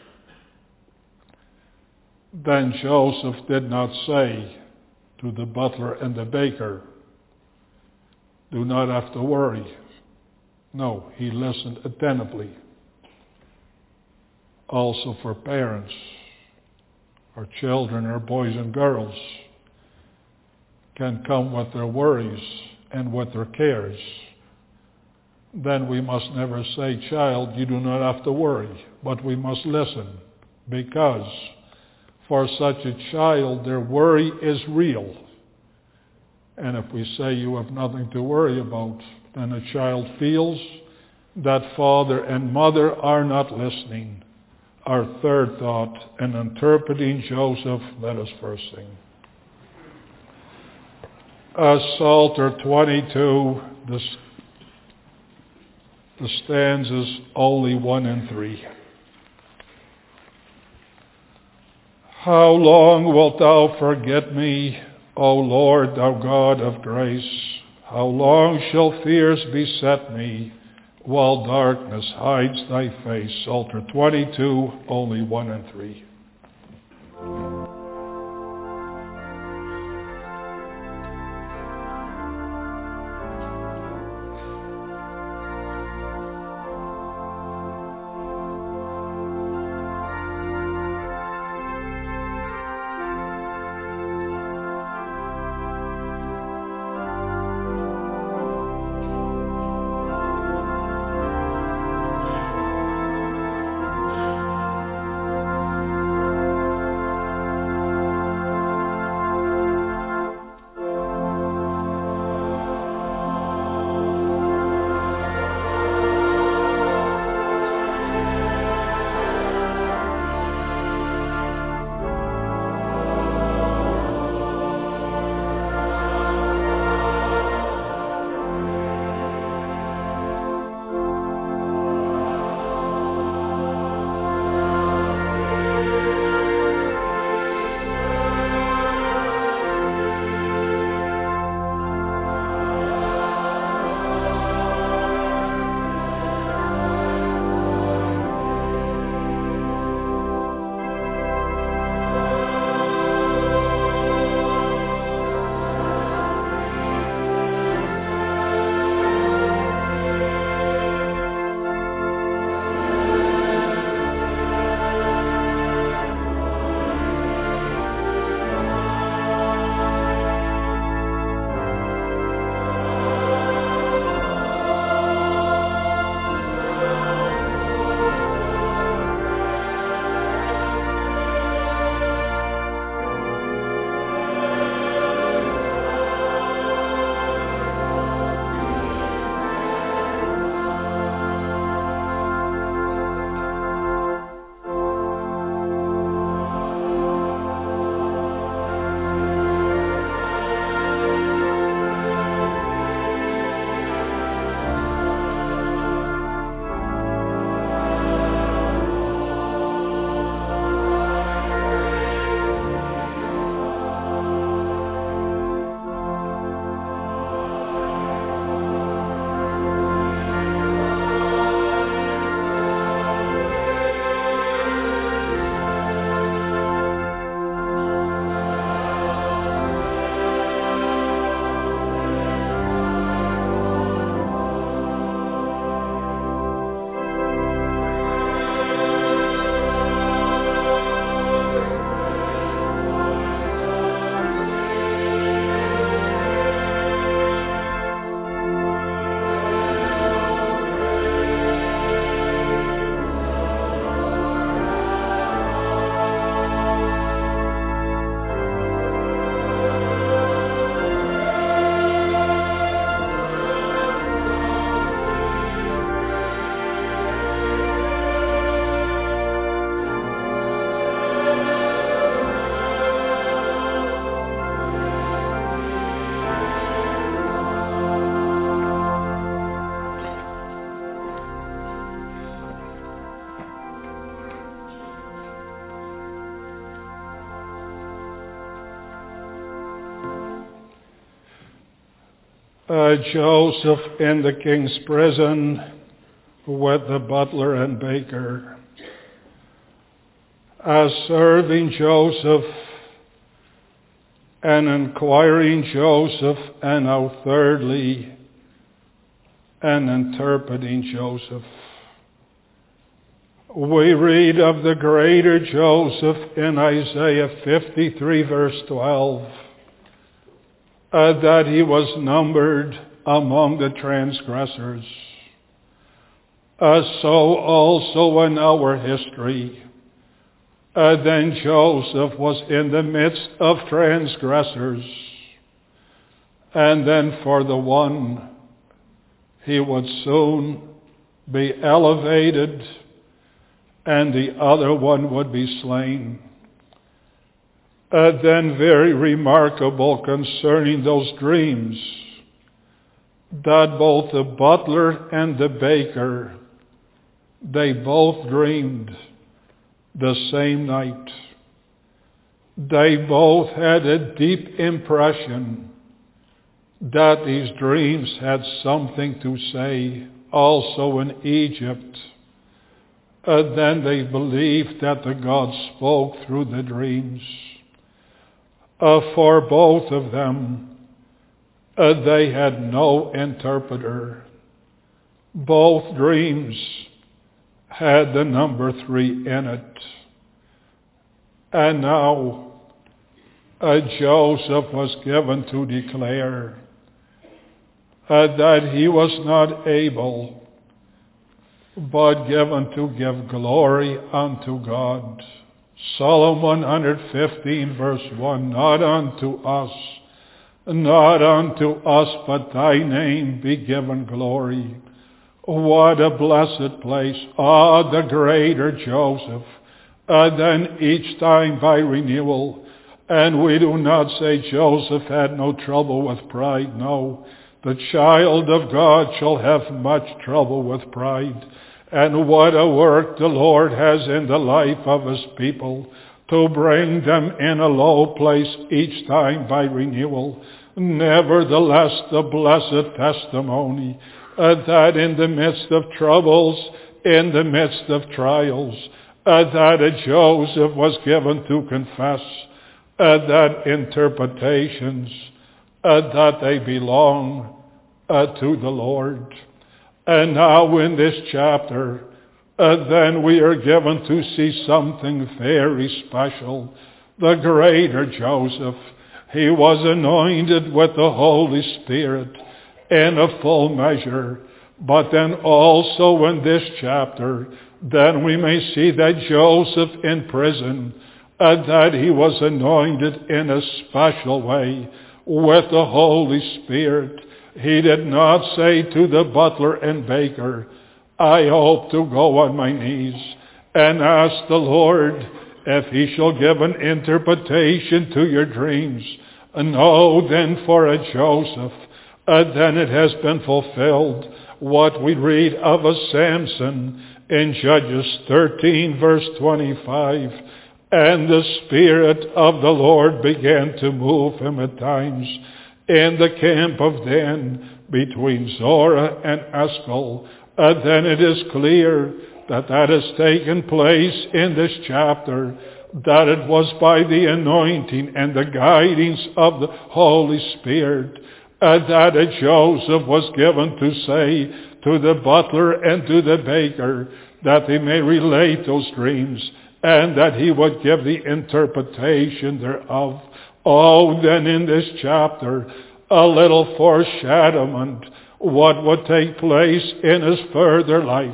Then Joseph did not say to the butler and the baker, do not have to worry. No, he listened attentively. Also for parents, our children, our boys and girls, can come with their worries and with their cares, then we must never say, child, you do not have to worry, but we must listen, because for such a child, their worry is real. And if we say you have nothing to worry about, then a child feels that father and mother are not listening. Our third thought, in interpreting Joseph, let us first sing. Psalter 22, the stanzas only 1 and 3. How long wilt thou forget me, O Lord, thou God of grace? How long shall fears beset me, while darkness hides thy face? Psalter 22, only 1 and 3. Joseph in the king's prison with the butler and baker. As serving Joseph and inquiring Joseph, and now thirdly, and interpreting Joseph. We read of the greater Joseph in Isaiah 53 verse 12, that he was numbered among the transgressors. So also in our history, then Joseph was in the midst of transgressors, and then for the one, he would soon be elevated, and the other one would be slain. Then very remarkable concerning those dreams, that both the butler and the baker, they both dreamed the same night. They both had a deep impression that these dreams had something to say also in Egypt. Then they believed that the God spoke through the dreams. For both of them, they had no interpreter. Both dreams had the number 3 in it. And now Joseph was given to declare that he was not able, but given to give glory unto God. Psalm 115 verse 1, not unto us, but thy name be given glory. What a blessed place. The greater Joseph. Then each time by renewal. And we do not say Joseph had no trouble with pride. No, the child of God shall have much trouble with pride. And what a work the Lord has in the life of his people, to bring them in a low place each time by renewal. Nevertheless, the blessed testimony that in the midst of troubles, in the midst of trials, that Joseph was given to confess that interpretations, that they belong to the Lord. And now in this chapter, then we are given to see something very special. The greater Joseph, he was anointed with the Holy Spirit in a full measure. But then also in this chapter, then we may see that Joseph in prison, that he was anointed in a special way with the Holy Spirit. He did not say to the butler and baker, I hope to go on my knees and ask the Lord if he shall give an interpretation to your dreams. No, then for a Joseph, then it has been fulfilled what we read of a Samson in Judges 13 verse 25. And the Spirit of the Lord began to move him at times in the camp of Dan between Zorah and Eshcol. Then it is clear that has taken place in this chapter, that it was by the anointing and the guidings of the Holy Spirit that Joseph was given to say to the butler and to the baker that they may relate those dreams, and that he would give the interpretation thereof. Then in this chapter, a little foreshadowment what would take place in his further life.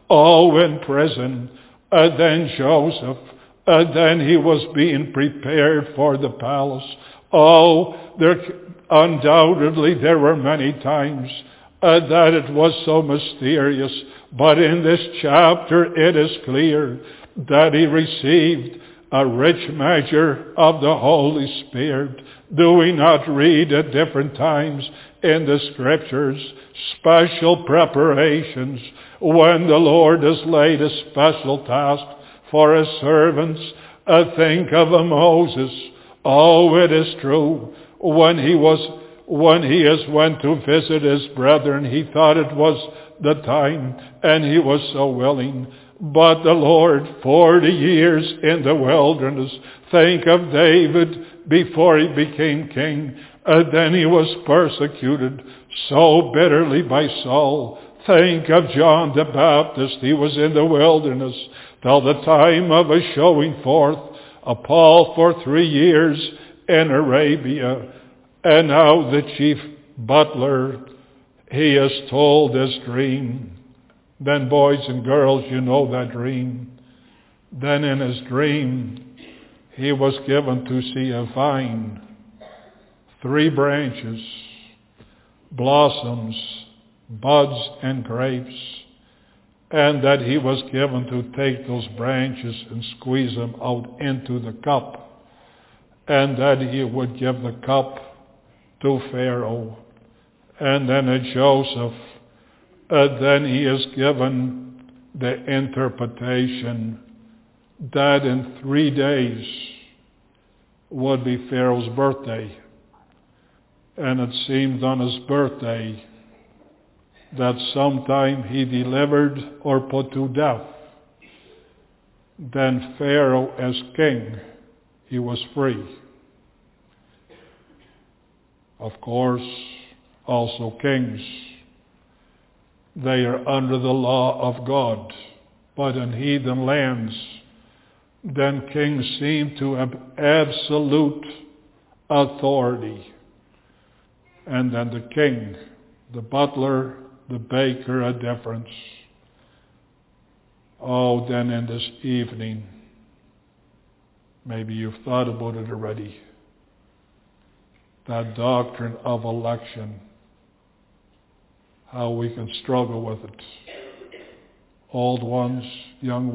In prison. Then Joseph, then he was being prepared for the palace. Undoubtedly there were many times that it was so mysterious, but in this chapter it is clear that he received a rich measure of the Holy Spirit. Do we not read at different times in the Scriptures special preparations when the Lord has laid a special task for his servants? Think of a Moses. It is true. When he went to visit his brethren, he thought it was the time, and he was so willing. But the Lord, 40 years in the wilderness. Think of David before he became king. Then he was persecuted so bitterly by Saul. Think of John the Baptist. He was in the wilderness till the time of his showing forth. Of Paul for 3 years in Arabia. And now the chief butler, he has told his dream. Then boys and girls, you know that dream. Then in his dream, he was given to see a vine, 3 branches, blossoms, buds, and grapes, and that he was given to take those branches and squeeze them out into the cup, and that he would give the cup to Pharaoh, and then to Joseph. Then he is given the interpretation that in 3 days would be Pharaoh's birthday. And it seemed on his birthday that sometime he delivered or put to death. Then Pharaoh as king, he was free. Of course, also kings, they are under the law of God. But in heathen lands, then kings seem to have absolute authority. And then the king, the butler, the baker, a difference. Oh, then in this evening, maybe you've thought about it already, that doctrine of election, how we can struggle with it. Old ones, young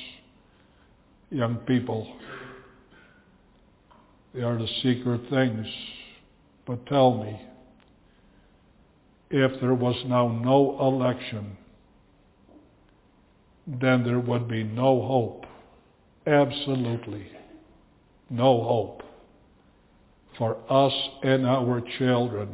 people. They are the secret things. But tell me, if there was now no election, then there would be no hope. Absolutely no hope for us and our children.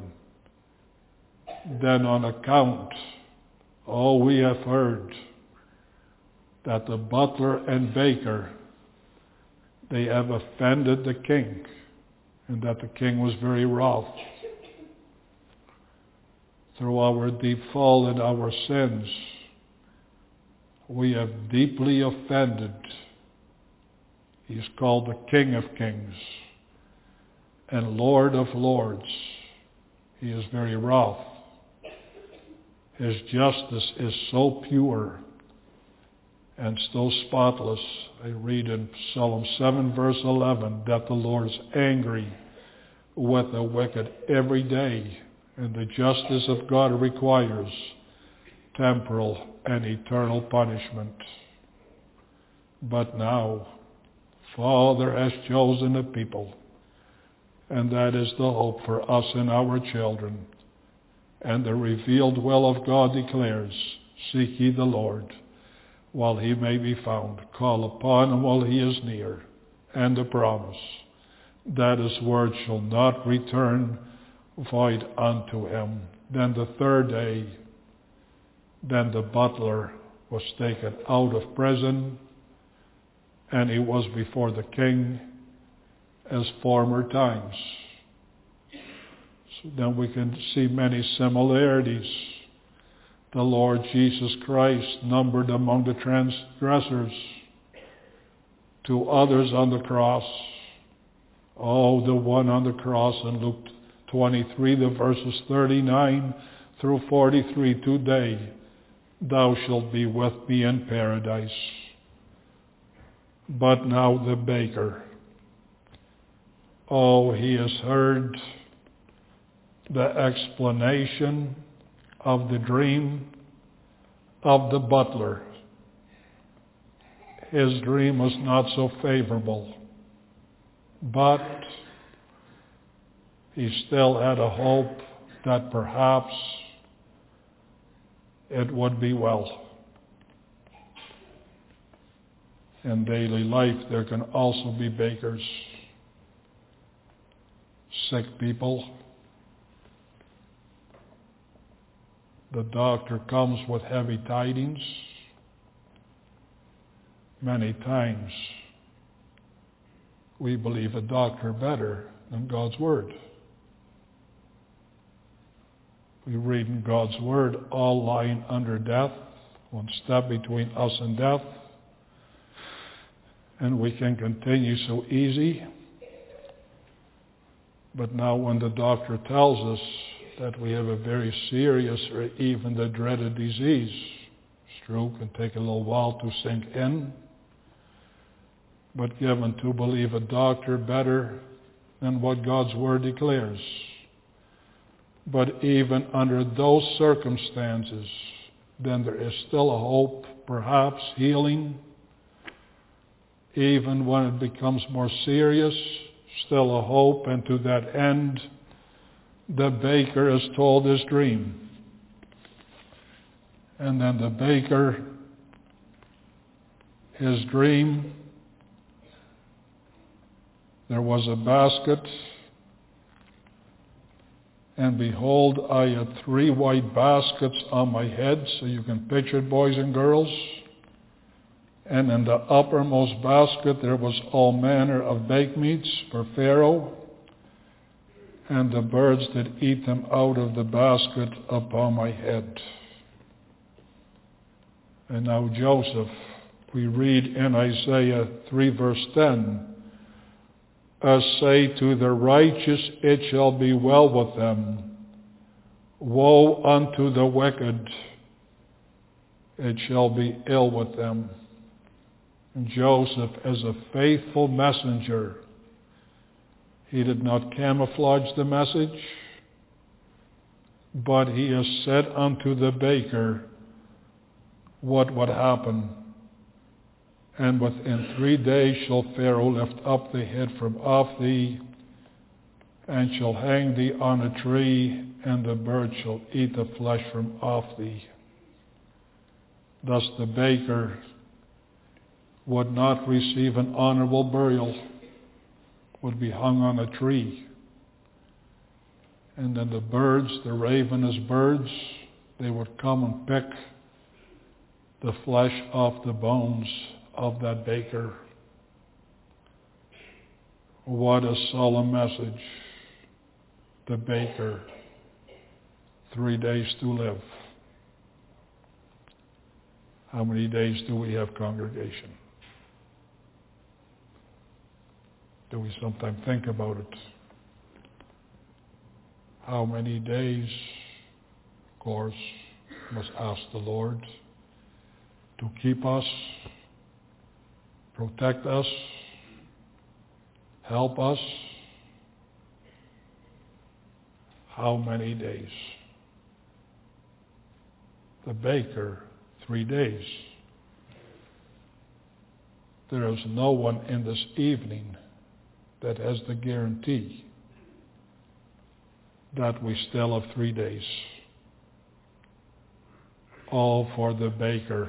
Then on account, we have heard that the butler and baker, they have offended the king, and that the king was very wroth. Through our deep fall and our sins, we have deeply offended. He's called the King of Kings and Lord of Lords. He is very wroth. His justice is so pure and so spotless. I read in Psalm 7 verse 11 that the Lord's angry with the wicked every day, and the justice of God requires temporal and eternal punishment. But now, Father has chosen a people, and that is the hope for us and our children. And the revealed will of God declares, seek ye the Lord while he may be found. Call upon him while he is near. And the promise that his word shall not return void unto him. Then the 3rd day, then the butler was taken out of prison, and he was before the king as former times. So then we can see many similarities. The Lord Jesus Christ numbered among the transgressors, 2 others on the cross. Oh, the one on the cross in Luke 23, the verses 39 through 43, today thou shalt be with me in paradise. But now the baker, he has heard the explanation of the dream of the butler. His dream was not so favorable, but he still had a hope that perhaps it would be well. In daily life, there can also be bakers, sick people. The doctor comes with heavy tidings. Many times we believe a doctor better than God's word. We read in God's Word, all lying under death, one step between us and death. And we can continue so easy. But now when the doctor tells us that we have a very serious or even the dreaded disease, stroke can take a little while to sink in, but given to believe a doctor better than what God's Word declares. But even under those circumstances, then there is still a hope, perhaps healing. Even when it becomes more serious, still a hope, and to that end, the baker is told his dream. And then the baker, his dream, there was a basket, and behold, I had 3 white baskets on my head, so you can picture it, boys and girls. And in the uppermost basket there was all manner of baked meats for Pharaoh, and the birds did eat them out of the basket upon my head. And now Joseph, we read in Isaiah 3 verse 10, say to the righteous, it shall be well with them. Woe unto the wicked, it shall be ill with them. And Joseph, as a faithful messenger, he did not camouflage the message, but he has said unto the baker what would happen. And within 3 days shall Pharaoh lift up the head from off thee, and shall hang thee on a tree, and the bird shall eat the flesh from off thee. Thus the baker would not receive an honorable burial, would be hung on a tree. And then the birds, the ravenous birds, they would come and pick the flesh off the bones of that baker. What a solemn message. The baker, 3 days to live. How many days do we have, congregation? Do we sometimes think about it? How many days? Of course, must ask the Lord to keep us, protect us, help us. How many days? The baker, 3 days. There is no one in this evening that has the guarantee that we still have 3 days. All for the baker.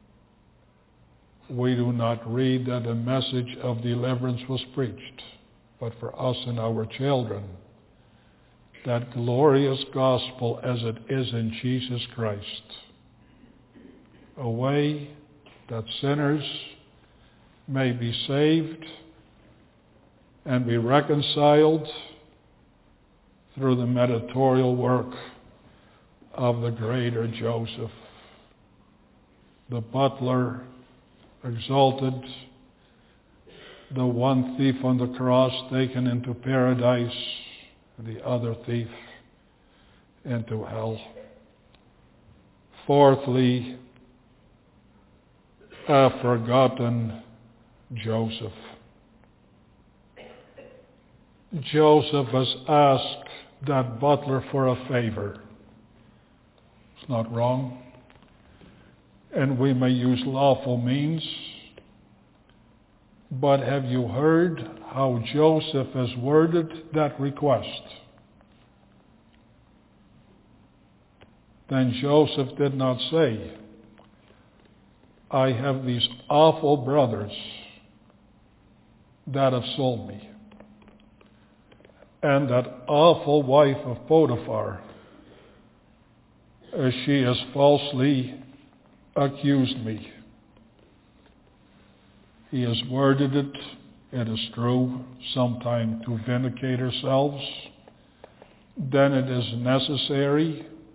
We do not read that a message of deliverance was preached, but for us and our children, that glorious gospel as it is in Jesus Christ, a way that sinners may be saved and be reconciled through the mediatorial work of the greater Joseph. The butler exalted, the one thief on the cross taken into paradise, the other thief into hell. Fourthly, a forgotten Joseph. Joseph has asked that butler for a favor. It's not wrong. And we may use lawful means. But have you heard how Joseph has worded that request? Then Joseph did not say, I have these awful brothers that have sold me, and that awful wife of Potiphar, as she has falsely accused me. He has worded it, it is true, sometime to vindicate ourselves. Then it is necessary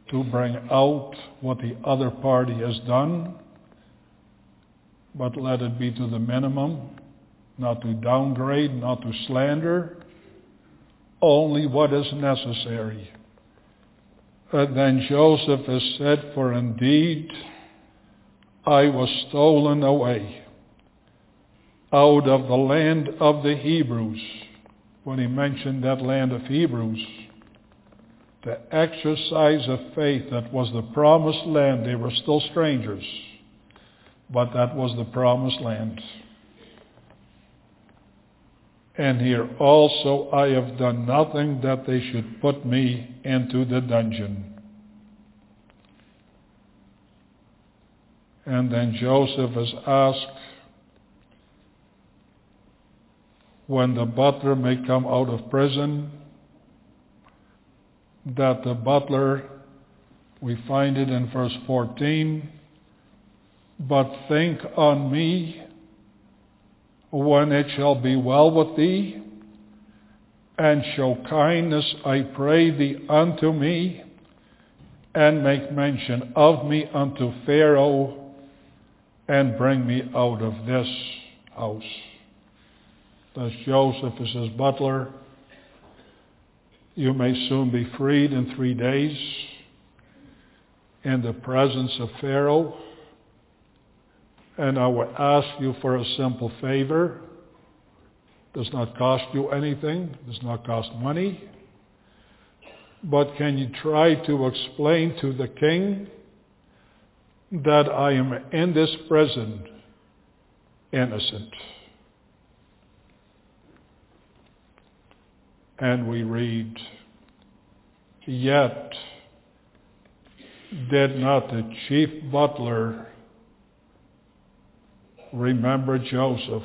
to bring out what the other party has done, but let it be to the minimum, not to downgrade, not to slander, only what is necessary. And then Joseph has said, for indeed I was stolen away out of the land of the Hebrews. When he mentioned that land of Hebrews, the exercise of faith, that was the promised land. They were still strangers, but that was the promised land. And here also I have done nothing that they should put me into the dungeon. And then Joseph is asked when the butler may come out of prison, that the butler, we find it in verse 14, but think on me when it shall be well with thee, and show kindness, I pray thee, unto me, and make mention of me unto Pharaoh, and bring me out of this house. Thus Joseph is his butler. You may soon be freed in 3 days in the presence of Pharaoh. And I would ask you for a simple favor. Does not cost you anything, does not cost money. But can you try to explain to the king that I am in this prison innocent? And we read, yet did not the chief butler remember Joseph,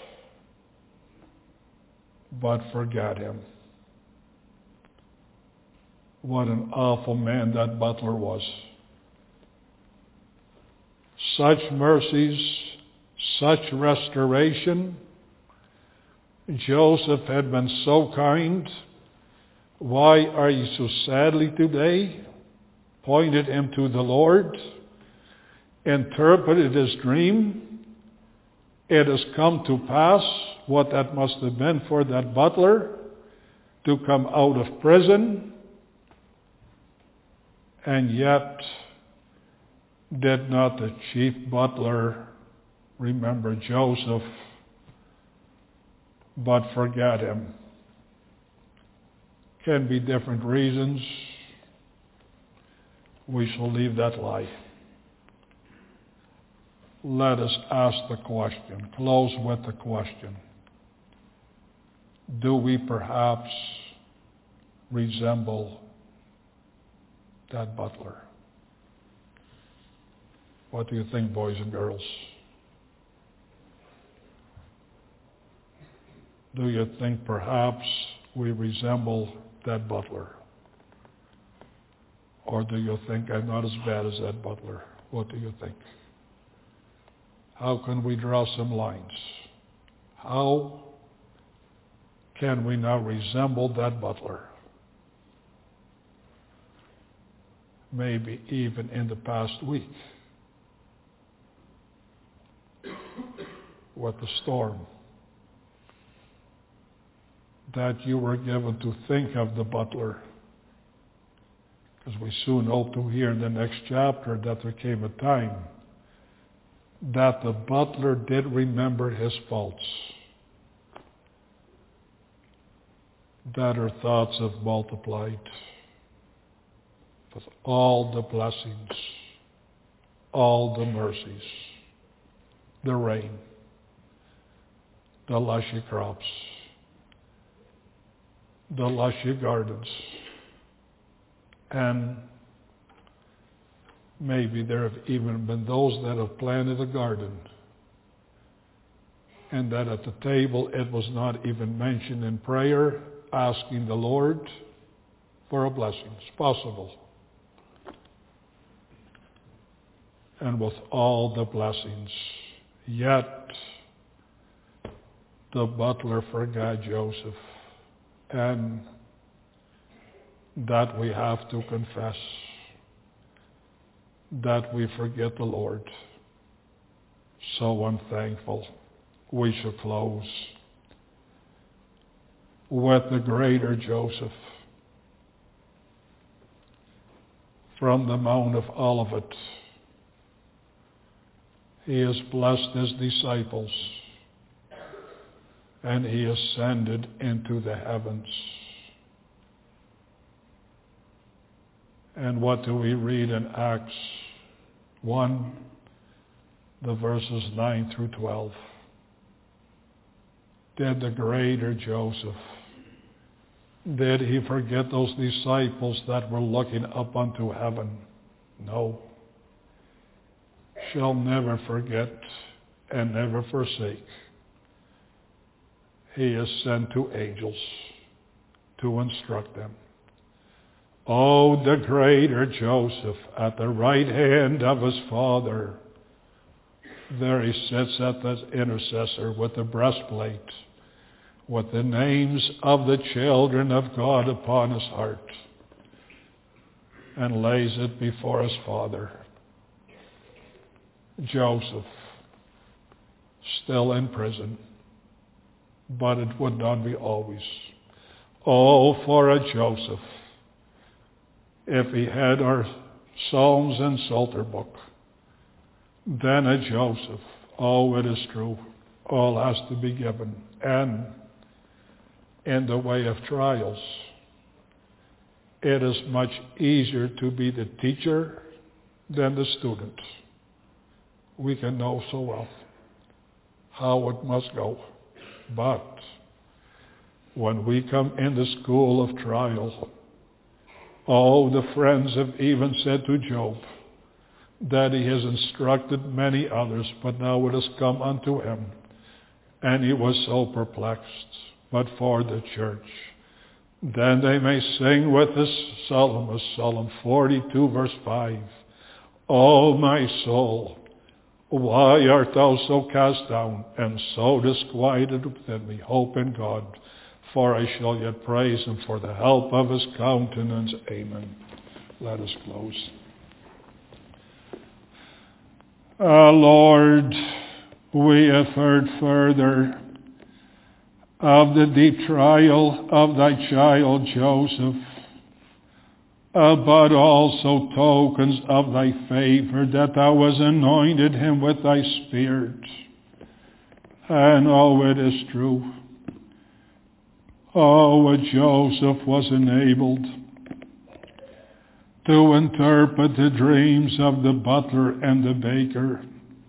but forgot him. What an awful man that butler was. Such mercies, such restoration. Joseph had been so kind. Why are you so sadly today? Pointed him to the Lord. Interpreted his dream. It has come to pass what that must have been for that butler to come out of prison, and yet did not the chief butler remember Joseph, but forgot him. Can be different reasons. We shall leave that lie. Let us ask the question, close with the question. Do we perhaps resemble that butler? What do you think, boys and girls? Do you think perhaps we resemble that butler? Or do you think I'm not as bad as that butler? What do you think? How can we draw some lines? How can we now resemble that butler? Maybe even in the past week, with the storm, that you were given to think of the butler. Because we soon hope to hear in the next chapter that there came a time that the butler did remember his faults, that her thoughts have multiplied with all the blessings, all the mercies, the rain, the lushy crops, the lushy gardens, and maybe there have even been those that have planted a garden, and that at the table it was not even mentioned in prayer, asking the Lord for a blessing. It's possible. And with all the blessings, yet the butler forgot Joseph. And that we have to confess. that we forget the Lord. So unthankful. We shall close with the greater Joseph from the Mount of Olivet. He has blessed his disciples, and he ascended into the heavens. And what do we read in Acts 1, the verses 9 through 12? Did the greater Joseph, did he forget those disciples that were looking up unto heaven? No. Shall never forget and never forsake. He is sent to angels to instruct them. Oh, the greater Joseph at the right hand of his Father. There he sits at the intercessor with the breastplate, with the names of the children of God upon his heart, and lays it before his Father. Joseph, still in prison, but it would not be always. Oh, for a Joseph, if he had our Psalms and Psalter book, then a Joseph. Oh, it is true. All has to be given. And in the way of trials, it is much easier to be the teacher than the student. We can know so well how it must go. But when we come in the school of trial, oh, the friends have even said to Job that he has instructed many others, but now it has come unto him, and he was so perplexed. But for the church, then they may sing with the psalmist, Psalm 42, verse 5, O my soul, why art thou so cast down, and so disquieted within me? Hope in God, for I shall yet praise him for the help of his countenance. Amen. Let us close. Lord, we have heard further of the deep trial of thy child Joseph, but also tokens of thy favor, that thou hast anointed him with thy Spirit. And oh, it is true. Oh, Joseph was enabled to interpret the dreams of the butler and the baker.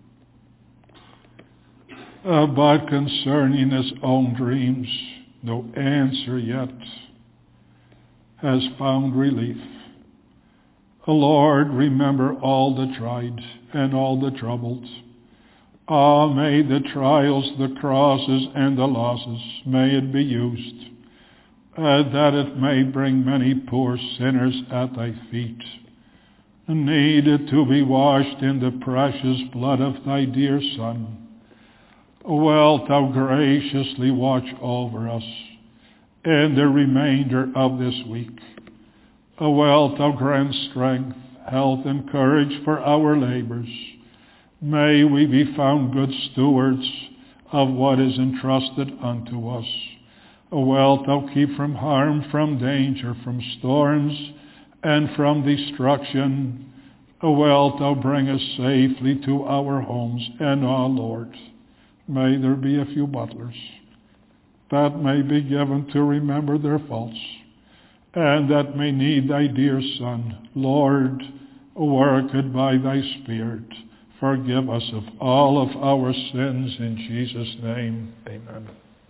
But concerning his own dreams, no answer yet has found relief. Lord, remember all the tried and all the troubled. May the trials, the crosses, and the losses, may it be used, that it may bring many poor sinners at thy feet, needed to be washed in the precious blood of thy dear Son. Wilt thou graciously watch over us in the remainder of this week? Wilt thou grant strength, health, and courage for our labors? May we be found good stewards of what is entrusted unto us. Wilt thou keep from harm, from danger, from storms, and from destruction? Wilt thou bring us safely to our homes? And, Lord, may there be a few butlers that may be given to remember their faults, and that may need thy dear Son. Lord, work it by thy Spirit. Forgive us of all of our sins in Jesus' name. Amen.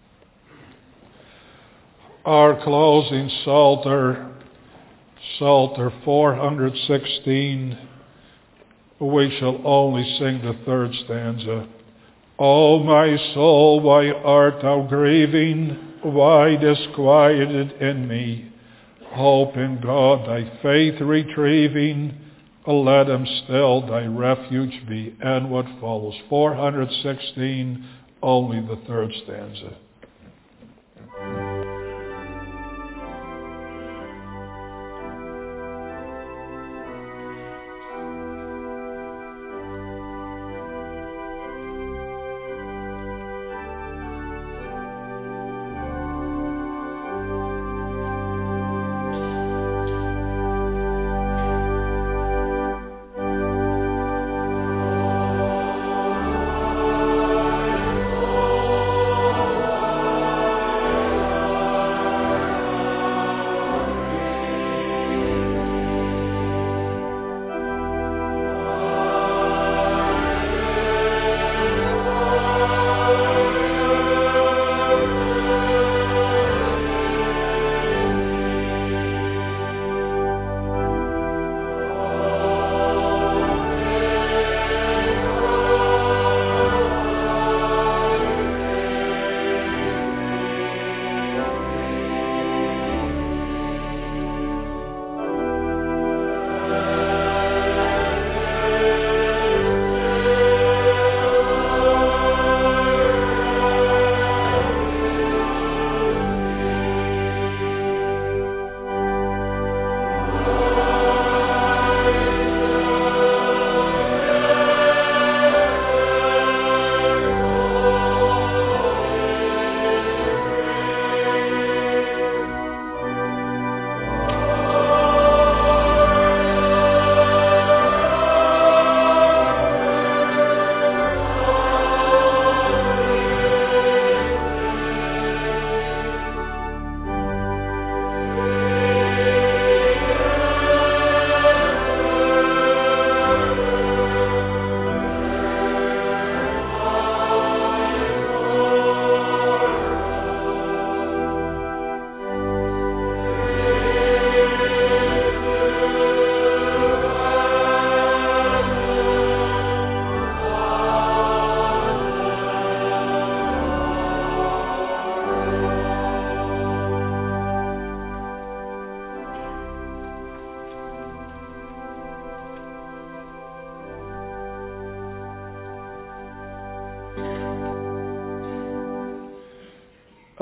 Our closing Psalter, Psalter 416, we shall only sing the third stanza. O my soul, why art thou grieving? Why disquieted in me? Hope in God, thy faith retrieving. Let him still thy refuge be. And what follows? 416, only the third stanza.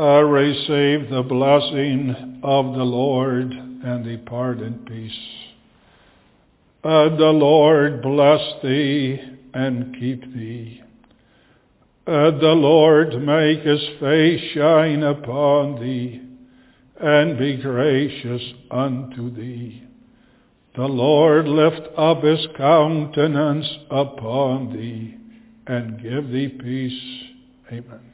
receive the blessing of the Lord and depart in peace. The Lord bless thee and keep thee. The Lord make his face shine upon thee and be gracious unto thee. The Lord lift up his countenance upon thee and give thee peace. Amen.